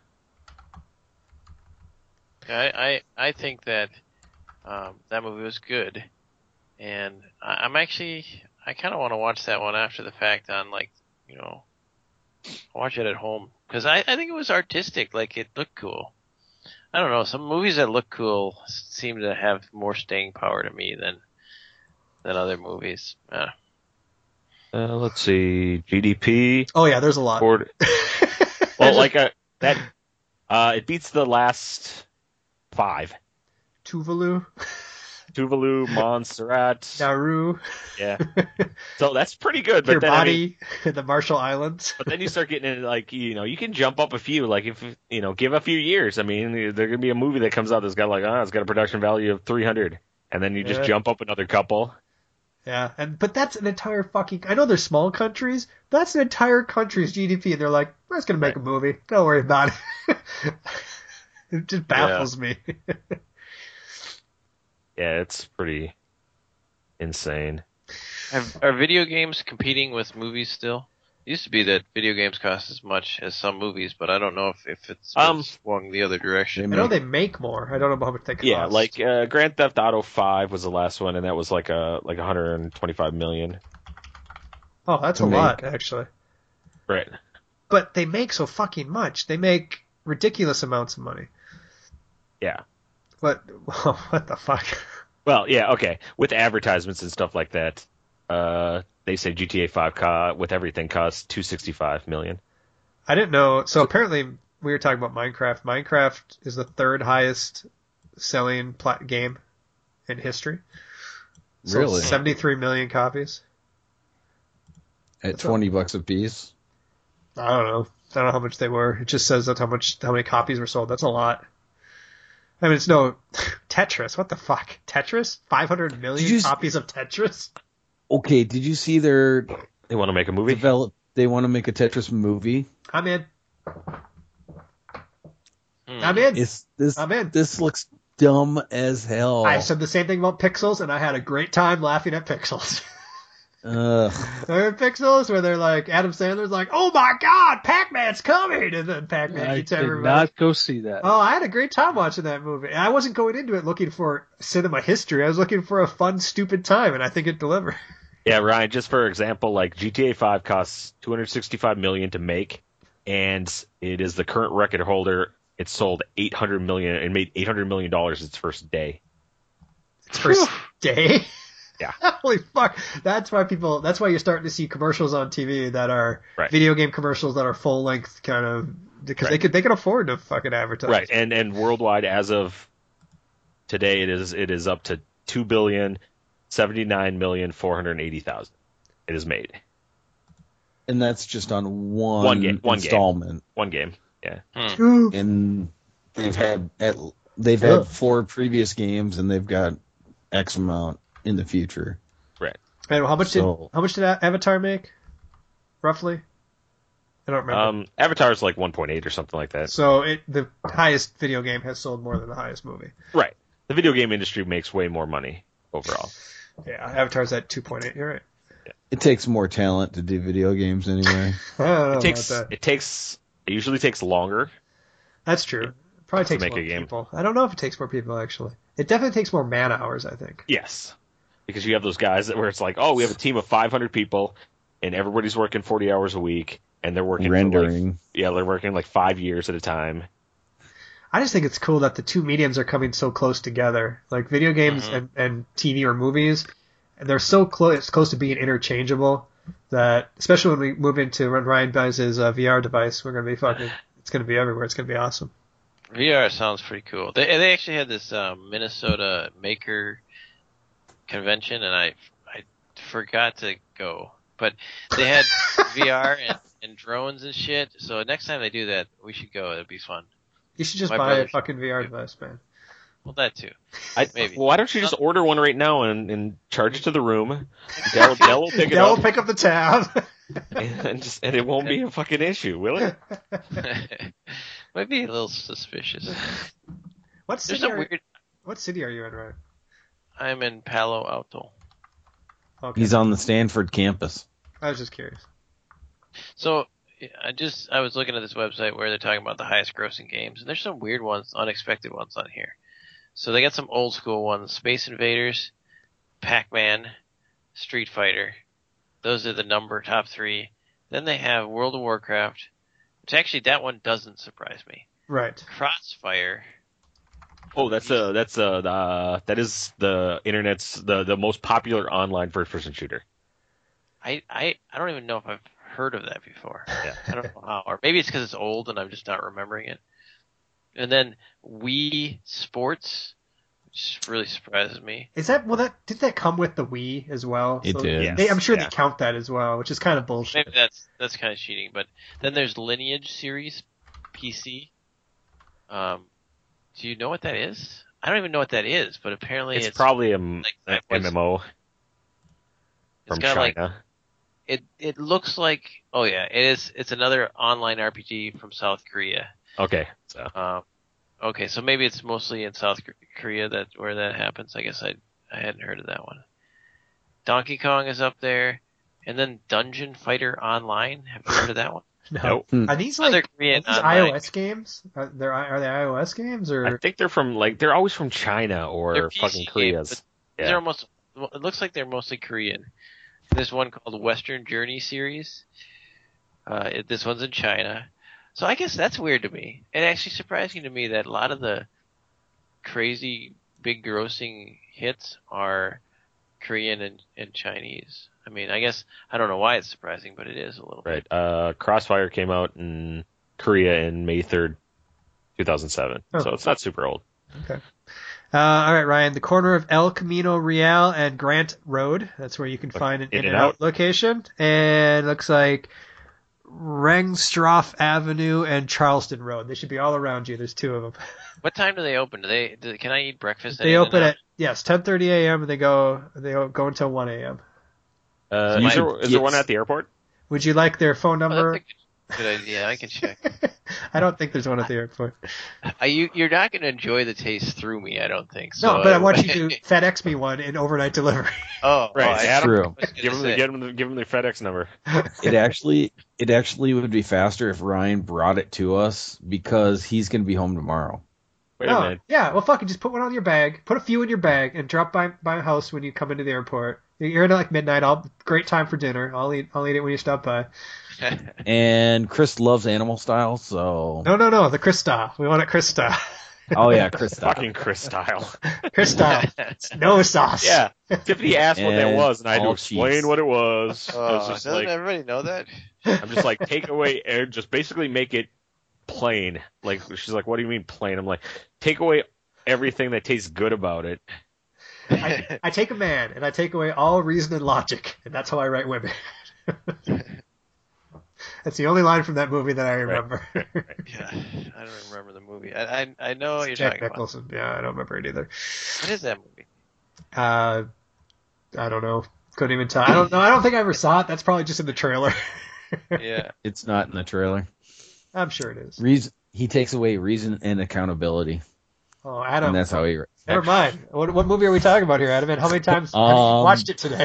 I think that that movie was good, and I kind of want to watch that one after the fact on watch it at home because I think it was artistic, it looked cool. I don't know, some movies that look cool seem to have more staying power to me than other movies. Let's see, GDP. Oh yeah, there's a lot. Well, it beats the last 5. Tuvalu, Montserrat, Nauru. Yeah. So that's pretty good. But then, the Marshall Islands. But then you start getting into you can jump up a few. If give a few years. There's gonna be a movie that comes out that's got it's got a production value of 300, and then you just jump up another couple. Yeah, but that's an entire fucking. I know they're small countries. But that's an entire country's GDP, and they're like, we're just gonna make a movie. Don't worry about it. It just baffles me. Yeah, it's pretty insane. Are video games competing with movies still? It used to be that video games cost as much as some movies, but I don't know if it's swung the other direction. I know they make more. I don't know how much they cost. Yeah, Grand Theft Auto 5 was the last one, and that was $125 million. Oh, that's a lot, actually. Right. But they make so fucking much. They make ridiculous amounts of money. Yeah. What the fuck? Well, yeah, okay. With advertisements and stuff like that, they say GTA 5 with everything costs $265 million. I didn't know. So apparently, we were talking about Minecraft. Minecraft is the 3rd highest selling game in history. So really? 73 million copies. At $20 a piece? I don't know. I don't know how much they were. It just says that's how many copies were sold. That's a lot. It's no Tetris. What the fuck? Tetris? 500 million copies of Tetris? Okay, did you see they want to make a movie? They want to make a Tetris movie? I'm in. I'm in. I'm in. This looks dumb as hell. I said the same thing about Pixels, and I had a great time laughing at Pixels. There are Pixels where they're like, Adam Sandler's like, oh my god, Pac-Man's coming! And then Pac-Man eats everybody. I did not go see that. Oh, I had a great time watching that movie. I wasn't going into it looking for cinema history. I was looking for a fun, stupid time, and I think it delivered. Yeah, Ryan, just for example, like GTA 5 costs $265 million to make, and it is the current record holder. It sold $800 million and made $800 million its first day. Its first day? Yeah. Holy fuck. That's why you're starting to see commercials on TV that are video game commercials that are full length kind of, because they can afford to fucking advertise. Right. And worldwide as of today it is up to $2,079,480,000. It is made. And that's just on one installment. One game. Yeah. And they've had 4 previous games, and they've got X amount in the future. Right. And how much did Avatar make, roughly? I don't remember. Avatar's like 1.8 or something like that. So the highest video game has sold more than the highest movie. Right. The video game industry makes way more money overall. Yeah, Avatar's at 2.8. You're right. Yeah. It takes more talent to do video games anyway. It usually takes longer. That's true. It probably takes more people. I don't know if it takes more people, actually. It definitely takes more man hours, I think. Yes. Because you have those guys where it's like, oh, we have a team of 500 people, and everybody's working 40 hours a week, and they're working rendering. They're working like 5 years at a time. I just think it's cool that the two mediums are coming so close together. Like video games and TV or movies, they're so close to being interchangeable that, especially when we move into when Ryan buys his VR device, we're going to be it's going to be everywhere. It's going to be awesome. VR sounds pretty cool. They actually had this Minnesota Maker convention, and I forgot to go. But they had VR and drones and shit. So next time they do that, we should go. It'd be fun. You should just buy a fucking VR device, man. Well, that too. Maybe. Why don't you just order one right now and charge it to the room? Dell will pick it up. Dell will pick up the tab. and it won't be a fucking issue, will it? Might be a little suspicious. What city are you in, Ryan? I'm in Palo Alto. Okay. He's on the Stanford campus. I was just curious. So I was looking at this website where they're talking about the highest grossing games, and there's some weird ones, unexpected ones on here. So they got some old school ones: Space Invaders, Pac-Man, Street Fighter. Those are the top 3. Then they have World of Warcraft, which actually that one doesn't surprise me. Right. Crossfire. Oh, that is the internet's the most popular online first-person shooter. I don't even know if I've heard of that before. Yeah. I don't know how, or maybe it's because it's old and I'm just not remembering it. And then Wii Sports, which really surprises me. Did that come with the Wii as well? It did. Yes. I'm sure they count that as well, which is kind of bullshit. Maybe that's kind of cheating. But then there's Lineage series, PC. Do you know what that is? I don't even know what that is, but apparently it's probably an MMO from China. It looks like, oh yeah, it is. It's another online RPG from South Korea. Okay. So maybe it's mostly in South Korea where that happens. I guess I hadn't heard of that one. Donkey Kong is up there, and then Dungeon Fighter Online. Have you heard of that one? No. Are these iOS games? Are they iOS games, or? I think they're always from China or fucking Korea. Yeah. It looks like they're mostly Korean. There's one called Western Journey series. This one's in China. So I guess that's weird to me. And actually surprising to me that a lot of the crazy big grossing hits are Korean and Chinese. I mean, I guess I don't know why it's surprising, but it is a little bit. Right. Crossfire came out in Korea in May 3rd, 2007. Oh. So it's not super old. Okay. All right, Ryan. The corner of El Camino Real and Grant Road. That's where you can find an In-N-Out location. And it looks like Rengstroff Avenue and Charleston Road. They should be all around you. There's 2 of them. What time do they open? Can I eat breakfast? They open at 10:30 a.m. and they go until 1 a.m. Is there one at the airport? Would you like their phone number? Good idea. I can check. I don't think there's one at the airport. You're not going to enjoy the taste through me, I don't think. So no, but I want you to FedEx me one in overnight delivery. Oh, right. That's true. Give them their FedEx number. It actually would be faster if Ryan brought it to us because he's going to be home tomorrow. Wait a minute. Yeah, well, fuck it. Just put one on your bag. Put a few in your bag and drop by my house when you come into the airport. You're in at like midnight. Great time for dinner. I'll eat it when you stop by. And Chris loves animal style, so No, the Chris style. We want it Chris style. oh yeah, Chris style. Fucking Chris style. Chris style. No sauce. Yeah. Tiffany asked what that was, and I had to all explain cheese. what it was. Doesn't everybody know that? I'm just like, take away, just basically make it plain. Like, she's like, what do you mean plain? I'm like, take away everything that tastes good about it. I take a man and I take away all reason and logic, and that's how I write women. That's the only line from that movie that I remember. Yeah, I don't remember the movie. I know what you're Jack talking Nicholson. Yeah, I don't remember it either. about. What is that movie? I don't know. Couldn't even tell. I don't know. I don't think I ever saw it. That's probably just in the trailer. Yeah. It's not in the trailer. I'm sure it is. He takes away reason and accountability. Oh, Adam. And that's how he. Never mind. What movie are we talking about here, Adam? And how many times have you watched it today?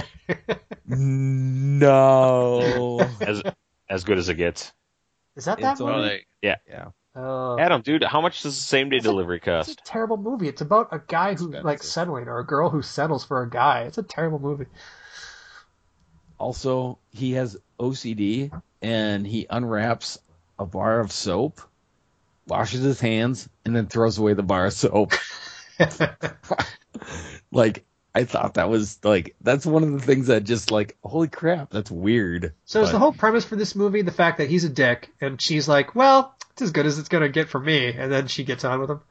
No. As good as it gets. Is that that movie? Yeah. Adam, dude, how much does the same day delivery cost? It's a terrible movie. It's about a guy who's like settling, or a girl who settles for a guy. It's a terrible movie. Also, he has OCD, and he unwraps a bar of soap, washes his hands, and then throws away the bar of soap. Like, I thought that was, like, that's one of the things that just, like, holy crap, that's weird. So is the whole premise for this movie the fact that he's a dick, and she's like, well, it's as good as it's going to get for me, and then she gets on with him?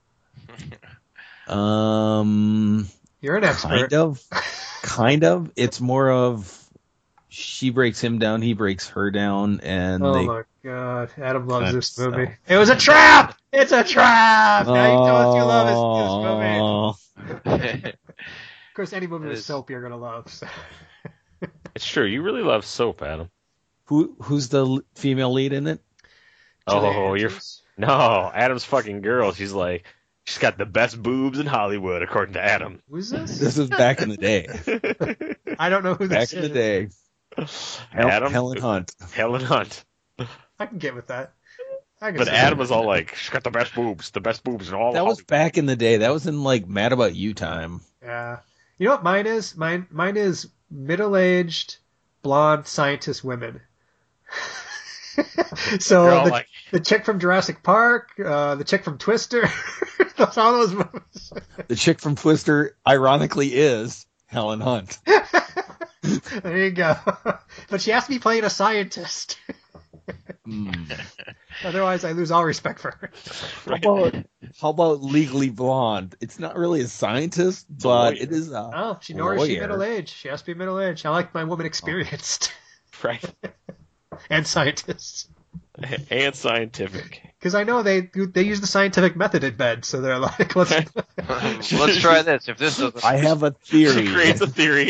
You're an expert. Kind of. It's more of she breaks him down, he breaks her down, and my God, Adam loves this movie. It was a trap! It's a trap! Now you know what you love this movie. Of course, any movie with soap you're going to love. So. It's true. You really love soap, Adam. Who's the female lead in it? No, Adam's fucking girl. She's got the best boobs in Hollywood, according to Adam. Who's this? This is back in the day. I don't know who this is. Back in the day. Adam, Helen Hunt. Helen Hunt. I can get with that. But Adam was all like, she's got the best boobs in all That was back in the day. That was in, like, Mad About You time. Yeah. You know what mine is? Mine is middle-aged, blonde scientist women. So the chick from Jurassic Park, the chick from Twister, all those movies. The chick from Twister, ironically, is Helen Hunt. There you go. But she has to be playing a scientist. Otherwise, I lose all respect for her. How about Legally Blonde? It's not really a scientist, but it is she's middle-aged. She has to be middle-aged. I like my woman experienced. Right. And scientists. And scientific. Because I know they use the scientific method in bed, so they're like, let's try this. If this doesn't, I have a theory. She creates a theory.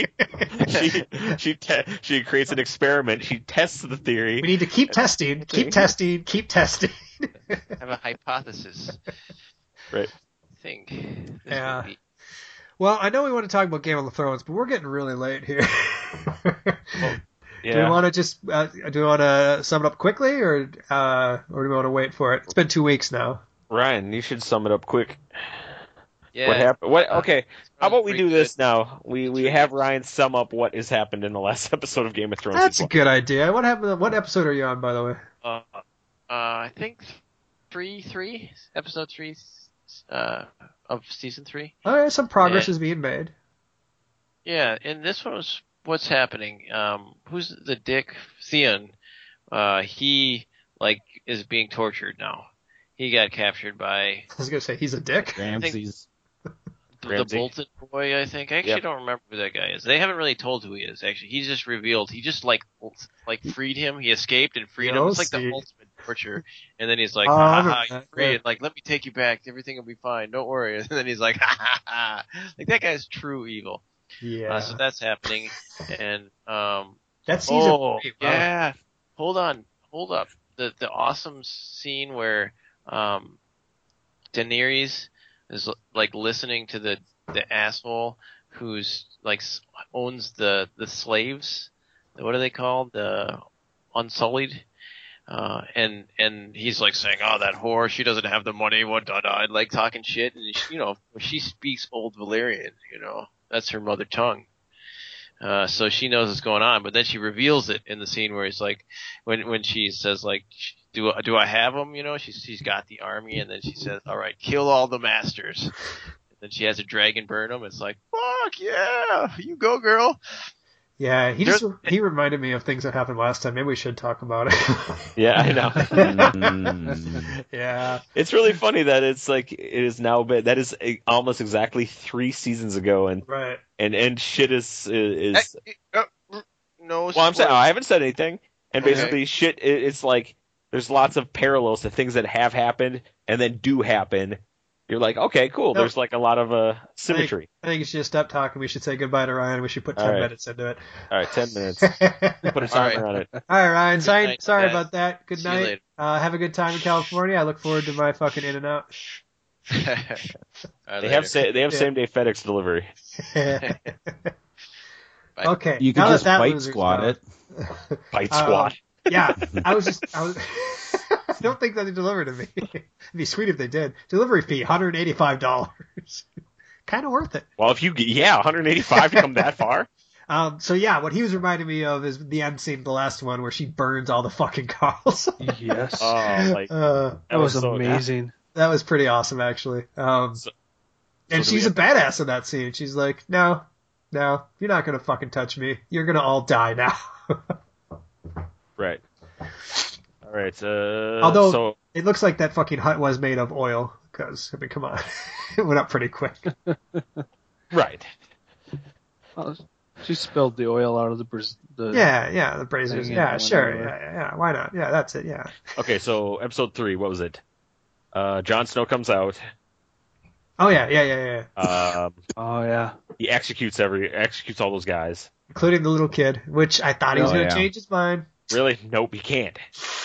She creates an experiment. She tests the theory. We need to keep testing, keep testing. have a hypothesis. Right. Yeah. Well, I know we want to talk about Game of Thrones, but we're getting really late here. Yeah. Do we want to just sum it up quickly, or do we want to wait for it? It's been 2 weeks now. Ryan, you should sum it up quick. Yeah. What happened? Okay. How about we do this now? We have Ryan sum up what has happened in the last episode of Game of Thrones. That's a good idea. What happened? What episode are you on, by the way? I think episode 3 of season 3. All right, some progress is being made. Yeah, and this one was what's happening. Who's the dick? Theon. He is being tortured now. He got captured by. I was gonna say he's a dick. Ramses. The Bolton boy, I think. I actually don't remember who that guy is. They haven't really told who he is. Actually, he's just revealed. He just freed him. He escaped and freed him. It's like the ultimate torture. And then he's like, you're free. Let me take you back. Everything will be fine. Don't worry. And then he's like, like that guy's true evil. Yeah. So that's happening. And that's season 3. Wow. Yeah. Hold up. The awesome scene where Daenerys is listening to the asshole who's owns the slaves. What are they called? The Unsullied. And he's saying, "Oh, that whore, she doesn't have the money." Talking shit, and she speaks Old Valyrian. That's her mother tongue. So she knows what's going on, but then she reveals it in the scene where he's like, when she says like, do I have him? You know, she's got the army, and then she says, all right, kill all the masters. And then she has a dragon burn them. It's like, fuck yeah, you go, girl. Yeah, he reminded me of things that happened last time. Maybe we should talk about it. Yeah, I know. Yeah, it's really funny that it's like it is now, but that is almost exactly 3 seasons ago, and right, and shit is. No. Well, I'm saying I haven't said anything, and basically shit. It's like there's lots of parallels to things that have happened and then do happen. You're like, okay, cool. Nope. There's like a lot of symmetry. I think you should just stop talking. We should say goodbye to Ryan. We should put 10 minutes into it. All right, 10 minutes. Put a timer on it. All right, Ryan. Sorry night. about that. Good See you night. later. Have a good time in California. I look forward to my fucking In-N-Out. They have same day FedEx delivery. Okay. You could just bite squat it. Bite squat. Yeah, I was. I don't think that they delivered to me. It'd be sweet if they did. Delivery fee, $185. Kind of worth it. Well, if $185 to come that far. So yeah, what he was reminding me of is the end scene, the last one, where she burns all the fucking cars. Yes. That was amazing. That was pretty awesome, actually. And she's a badass in that scene. She's like, no, you're not gonna fucking touch me. You're gonna all die now. Right. All right. Although it looks like that fucking hut was made of oil, because I mean, come on, it went up pretty quick. Right. Well, she spilled the oil out of the the braziers. Yeah, sure. Yeah. Why not? Yeah, that's it. Yeah. Okay, so episode 3, what was it? Jon Snow comes out. Oh yeah. Oh yeah. He executes all those guys, including the little kid, which I thought he was going to change his mind. Really? Nope, he can't.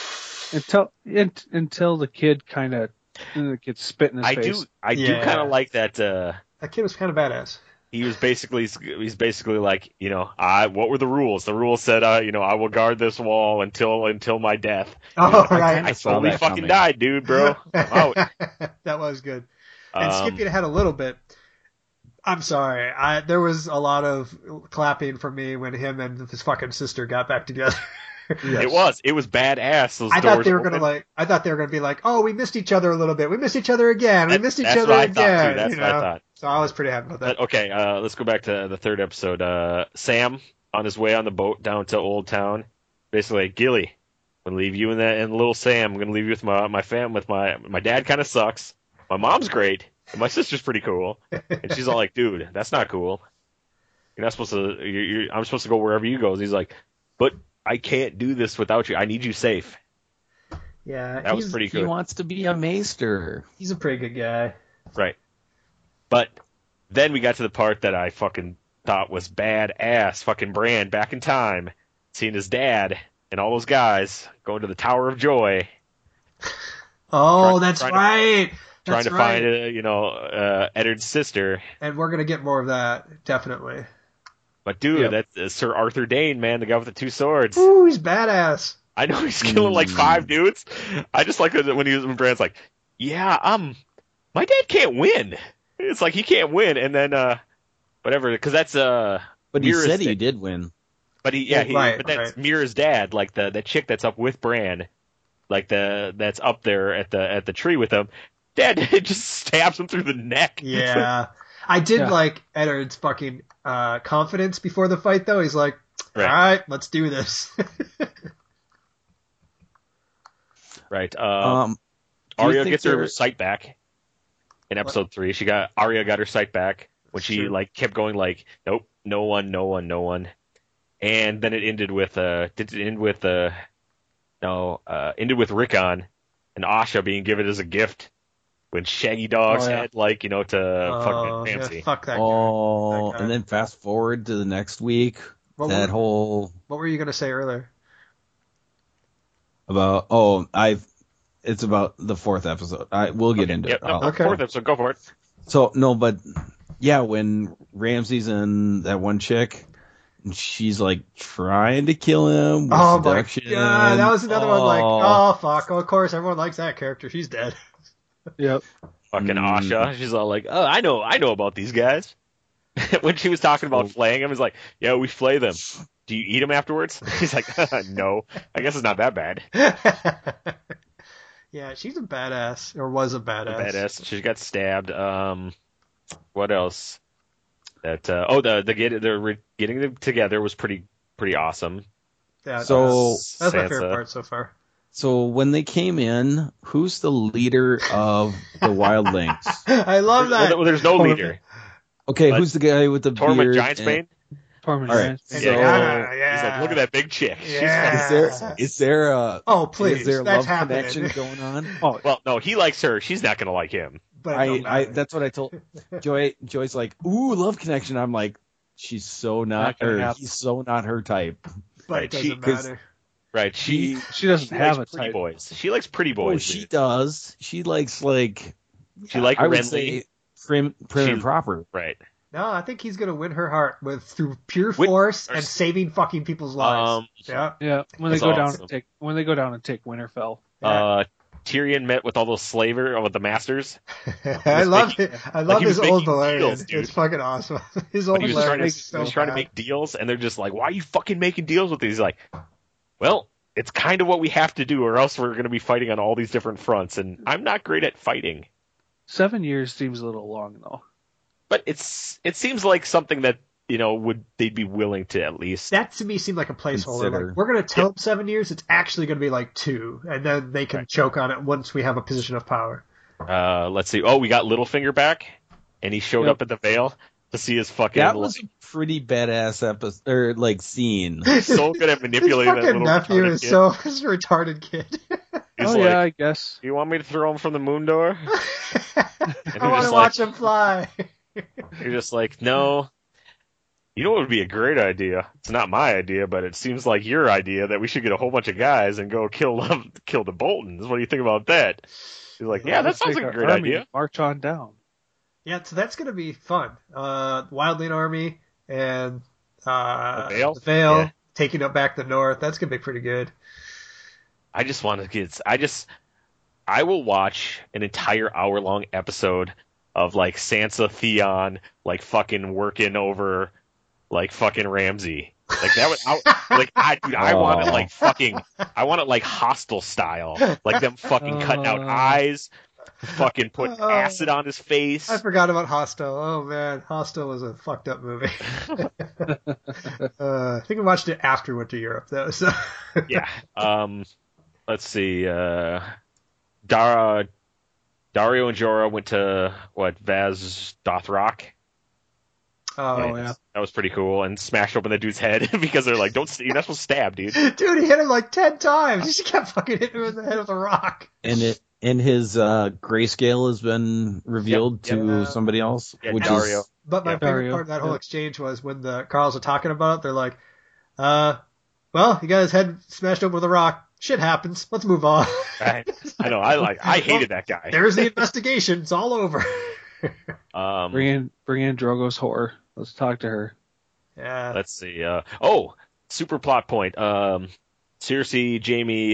Until the kid kind of gets spit in his face. I do kind of like that. That kid was kind of badass. He's basically like, what were the rules? The rules said, I will guard this wall until my death. Oh, right. I totally fucking died, dude, bro. I'm out. That was good. And skipping ahead a little bit, I'm sorry. There was a lot of clapping for me when him and his fucking sister got back together. Yes. It was badass. I thought they were gonna be like, oh, we missed each other a little bit. We missed each other again. We missed each other again. That's what I thought. So I was pretty happy about that. Okay, let's go back to the 3rd episode. Sam on his way on the boat down to Old Town, basically like, Gilly, I'm gonna leave you and little Sam. I'm gonna leave you with my fam. With my dad kind of sucks. My mom's great. And my sister's pretty cool. And she's all like, dude, that's not cool. You're not supposed to. I'm supposed to go wherever you go. And he's like, but I can't do this without you. I need you safe. Yeah, that was pretty good. He wants to be a maester. He's a pretty good guy. Right. But then we got to the part that I fucking thought was badass. Fucking Bran back in time, seeing his dad and all those guys going to the Tower of Joy. Oh, that's right. Trying to find, Eddard's sister. And we're going to get more of that, definitely. But, dude, that's Sir Arthur Dayne, man, the guy with the 2 swords. Ooh, he's badass. I know he's killing like 5 dudes. I just like that when Bran's like, my dad can't win. It's like he can't win. And then, whatever, because that's, but he said he did win. But but that's Mira's dad, like the chick that's up with Bran, like that's up there at the tree with him. Dad just stabs him through the neck. Yeah. I did like Eddard's fucking confidence before the fight, though. He's like, all right, let's do this. Right. Arya gets her sight back in episode 3. Arya got her sight back when she kept going like, nope, no one. And then it ended with ended with Rickon and Asha being given as a gift. When Shaggy Dog's head, to fucking fancy. Yeah, fuck that guy. Oh, and then fast forward to the next week. What were you going to say earlier? About, it's about the 4th episode. We'll get into it. Okay. 4th episode, go for it. So, no, but, yeah, when Ramsay's in that one chick, and she's, trying to kill him with seduction. Yeah, that was another one, fuck. Oh, of course, everyone likes that character. She's dead. Yep. Fucking Asha. She's all like, oh, I know about these guys. when she was talking about flaying him, he's like, "Yeah, we flay them. Do you eat them afterwards?" He's like, "No, I guess it's not that bad." Yeah, she's a badass, or was a badass. She got stabbed. What else? The getting them together was pretty awesome. Yeah, so that's my favorite part so far. So when they came in, who's the leader of the wildlings? I love that. Well, there's no leader. Okay, who's the guy with the Tormund beard? Giantsbane? Tormund Giantsbane. He's like, look at that big chick. Yeah. Is there a please, is there a that's love happening. connection going on? Oh, well, no, he likes her. She's not gonna like him. But I that's what I told Joy. Joy's like, ooh, love connection. I'm like, she's so not her. He's so not her type. But it doesn't matter. Right, she doesn't have a pretty type. boys. She likes pretty boys. Oh, she does. She likes like. She likes I would Renly. say prim and proper. Right. No, I think he's gonna win her heart through pure force and saving fucking people's lives. Yeah. When they go down and take Winterfell. Tyrion met with all those with the masters. I love his old Valyrian. It's fucking awesome. His old Valyrian is so he's trying to make deals, and they're just like, "Why are you fucking making deals with these?" He's like, well, it's kind of what we have to do, or else we're going to be fighting on all these different fronts, and I'm not great at fighting. 7 years seems a little long, though. But it seems like something that they'd be willing to at least. That to me seemed like a placeholder. Like, we're going to tell them 7 years. It's actually going to be like 2, and then they can choke on it once we have a position of power. Let's see. Oh, we got Littlefinger back, and he showed up at the Vale to see his fucking. That was a pretty badass episode or scene. He's so good at manipulating that little nephew is kid. so his retarded kid. Yeah, I guess. You want me to throw him from the moon door? I want to watch him fly. You're just like, no. You know what would be a great idea? It's not my idea, but it seems like your idea that we should get a whole bunch of guys and go kill the Boltons. What do you think about that? He's like, yeah, that sounds like a great idea. March on down. Yeah, so that's going to be fun. Wildling Army and the Vale taking up back the north. That's going to be pretty good. I just want to get. I will watch an entire hour-long episode of Sansa Theon fucking working over fucking Ramsay. That would I want it I want it Hostile style. Them fucking cutting out eyes, fucking putting acid on his face. I forgot about Hostile. Oh man, Hostile was a fucked up movie. I think I watched it after Winter Europe though. So yeah. Let's see. Dario and Jorah went to Vaz Dothrak. Oh yeah, that was pretty cool. And smashed open the dude's head because they're like, you're not supposed to stab, dude. Dude, he hit him 10 times. He just kept fucking hitting him in the head with a rock. And his grayscale has been revealed to somebody else, which Dario. But my favorite part of that whole exchange was when the Carls are talking about it. They're like, well, he got his head smashed open with a rock. Shit happens. Let's move on. I know. I hated that guy. There's the investigation. It's all over. Bring in Drogo's whore. Let's talk to her. Yeah. Let's see. Super plot point. Cersei, Jaime,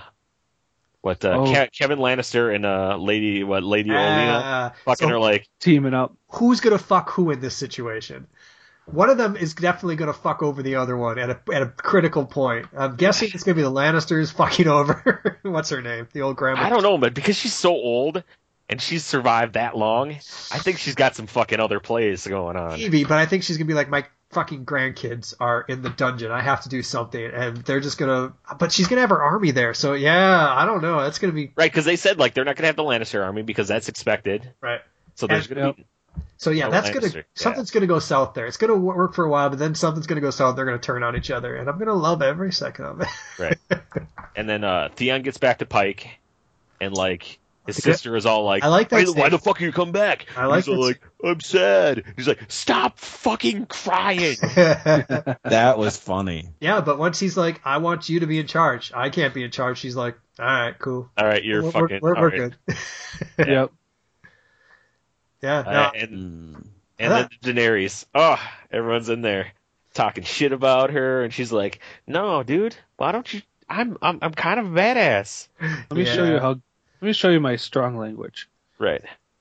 Kevin Lannister and Lady Olenna fucking are teaming up. Who's gonna fuck who in this situation? One of them is definitely going to fuck over the other one at a critical point. I'm guessing it's going to be the Lannisters fucking over. What's her name? The old grandma. I don't know, but because she's so old and she's survived that long, I think she's got some fucking other plays going on. Maybe, but I think she's going to be like, my fucking grandkids are in the dungeon. I have to do something. And they're just going to... But she's going to have her army there. So, yeah, I don't know. That's going to be... Right, because they said, they're not going to have the Lannister army because that's expected. Right. So there's going to be... So yeah, something's gonna go south there. It's gonna work for a while, but then something's gonna go south. They're gonna turn on each other, and I'm gonna love every second of it. Right. And then Theon gets back to Pike, and his sister is all like, I like that. Why the fuck are you come back? I like He's all I'm sad. He's like, stop fucking crying. That was funny. Yeah, but once he's like, I want you to be in charge. I can't be in charge. She's like, all right, cool. All right, we're good. Yep. Yeah. No. And then Daenerys. Oh, everyone's in there talking shit about her, and she's like, "No, dude, why don't you? I'm kind of a badass." Let me show you my strong language. Right.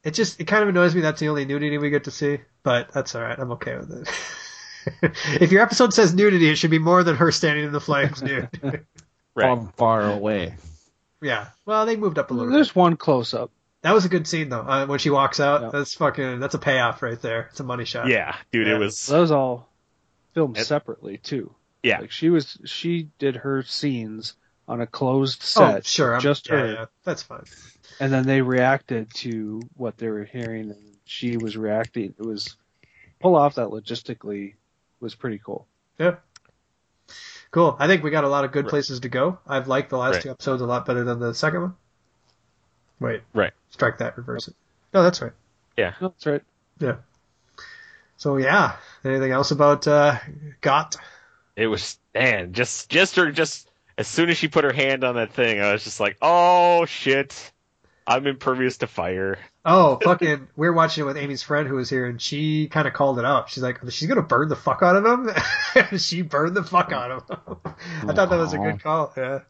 it kind of annoys me that's the only nudity we get to see, but that's all right. I'm okay with it. If your episode says nudity, it should be more than her standing in the flames nude. Right. From far away. Yeah. Well, they moved up a little. There's one close up. That was a good scene though. When she walks out, that's a payoff right there. It's a money shot. Yeah, dude, it was. That was all filmed separately too. Yeah. Like she did her scenes on a closed set. Oh, sure. Just her. Yeah, that's fine. And then they reacted to what they were hearing, and she was reacting. It was pull off that logistically was pretty cool. Yeah. Cool. I think we got a lot of good places to go. I've liked the last two episodes a lot better than the second one. Wait. Right. Strike that. Reverse it. No, that's right. Yeah. No, that's right. Yeah. So yeah. Anything else about Got? It was just as soon as she put her hand on that thing, I was just like, oh shit, I'm impervious to fire. Oh, fucking, we were watching it with Amy's friend who was here, and she kind of called it out. She's like, she's going to burn the fuck out of him? She burned the fuck out of him. I thought that was a good call. Yeah.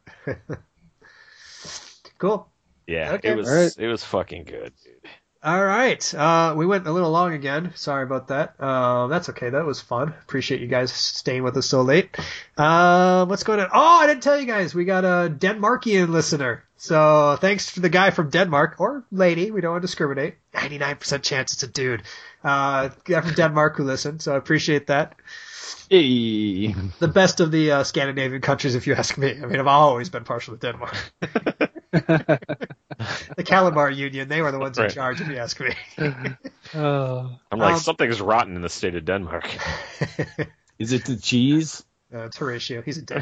Cool. Yeah, okay. It was fucking good, dude. All right. We went a little long again. Sorry about that. That's okay. That was fun. Appreciate you guys staying with us so late. What's going on? Oh, I didn't tell you guys. We got a Denmarkian listener. So thanks to the guy from Denmark, or lady. We don't want to discriminate. 99% chance it's a dude. Guy from Denmark who listened. So I appreciate that. Hey. The best of the Scandinavian countries, if you ask me. I mean, I've always been partial to Denmark. The Kalmar Union, they were the ones in charge, if you ask me. I'm like, something's rotten in the state of Denmark. Is it the cheese? It's Horatio. He's a dick.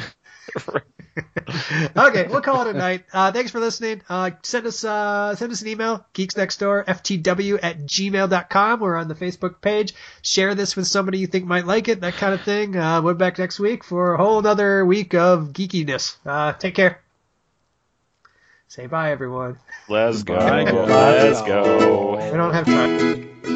Okay, we'll call it a night. Thanks for listening. Send us an email, geeksnextdoor@ftw@gmail.com. We're on the Facebook page. Share this with somebody you think might like it, that kind of thing. We're back next week for a whole other week of geekiness. Take care. Say bye, everyone. Let's go. Let's go. We don't have time.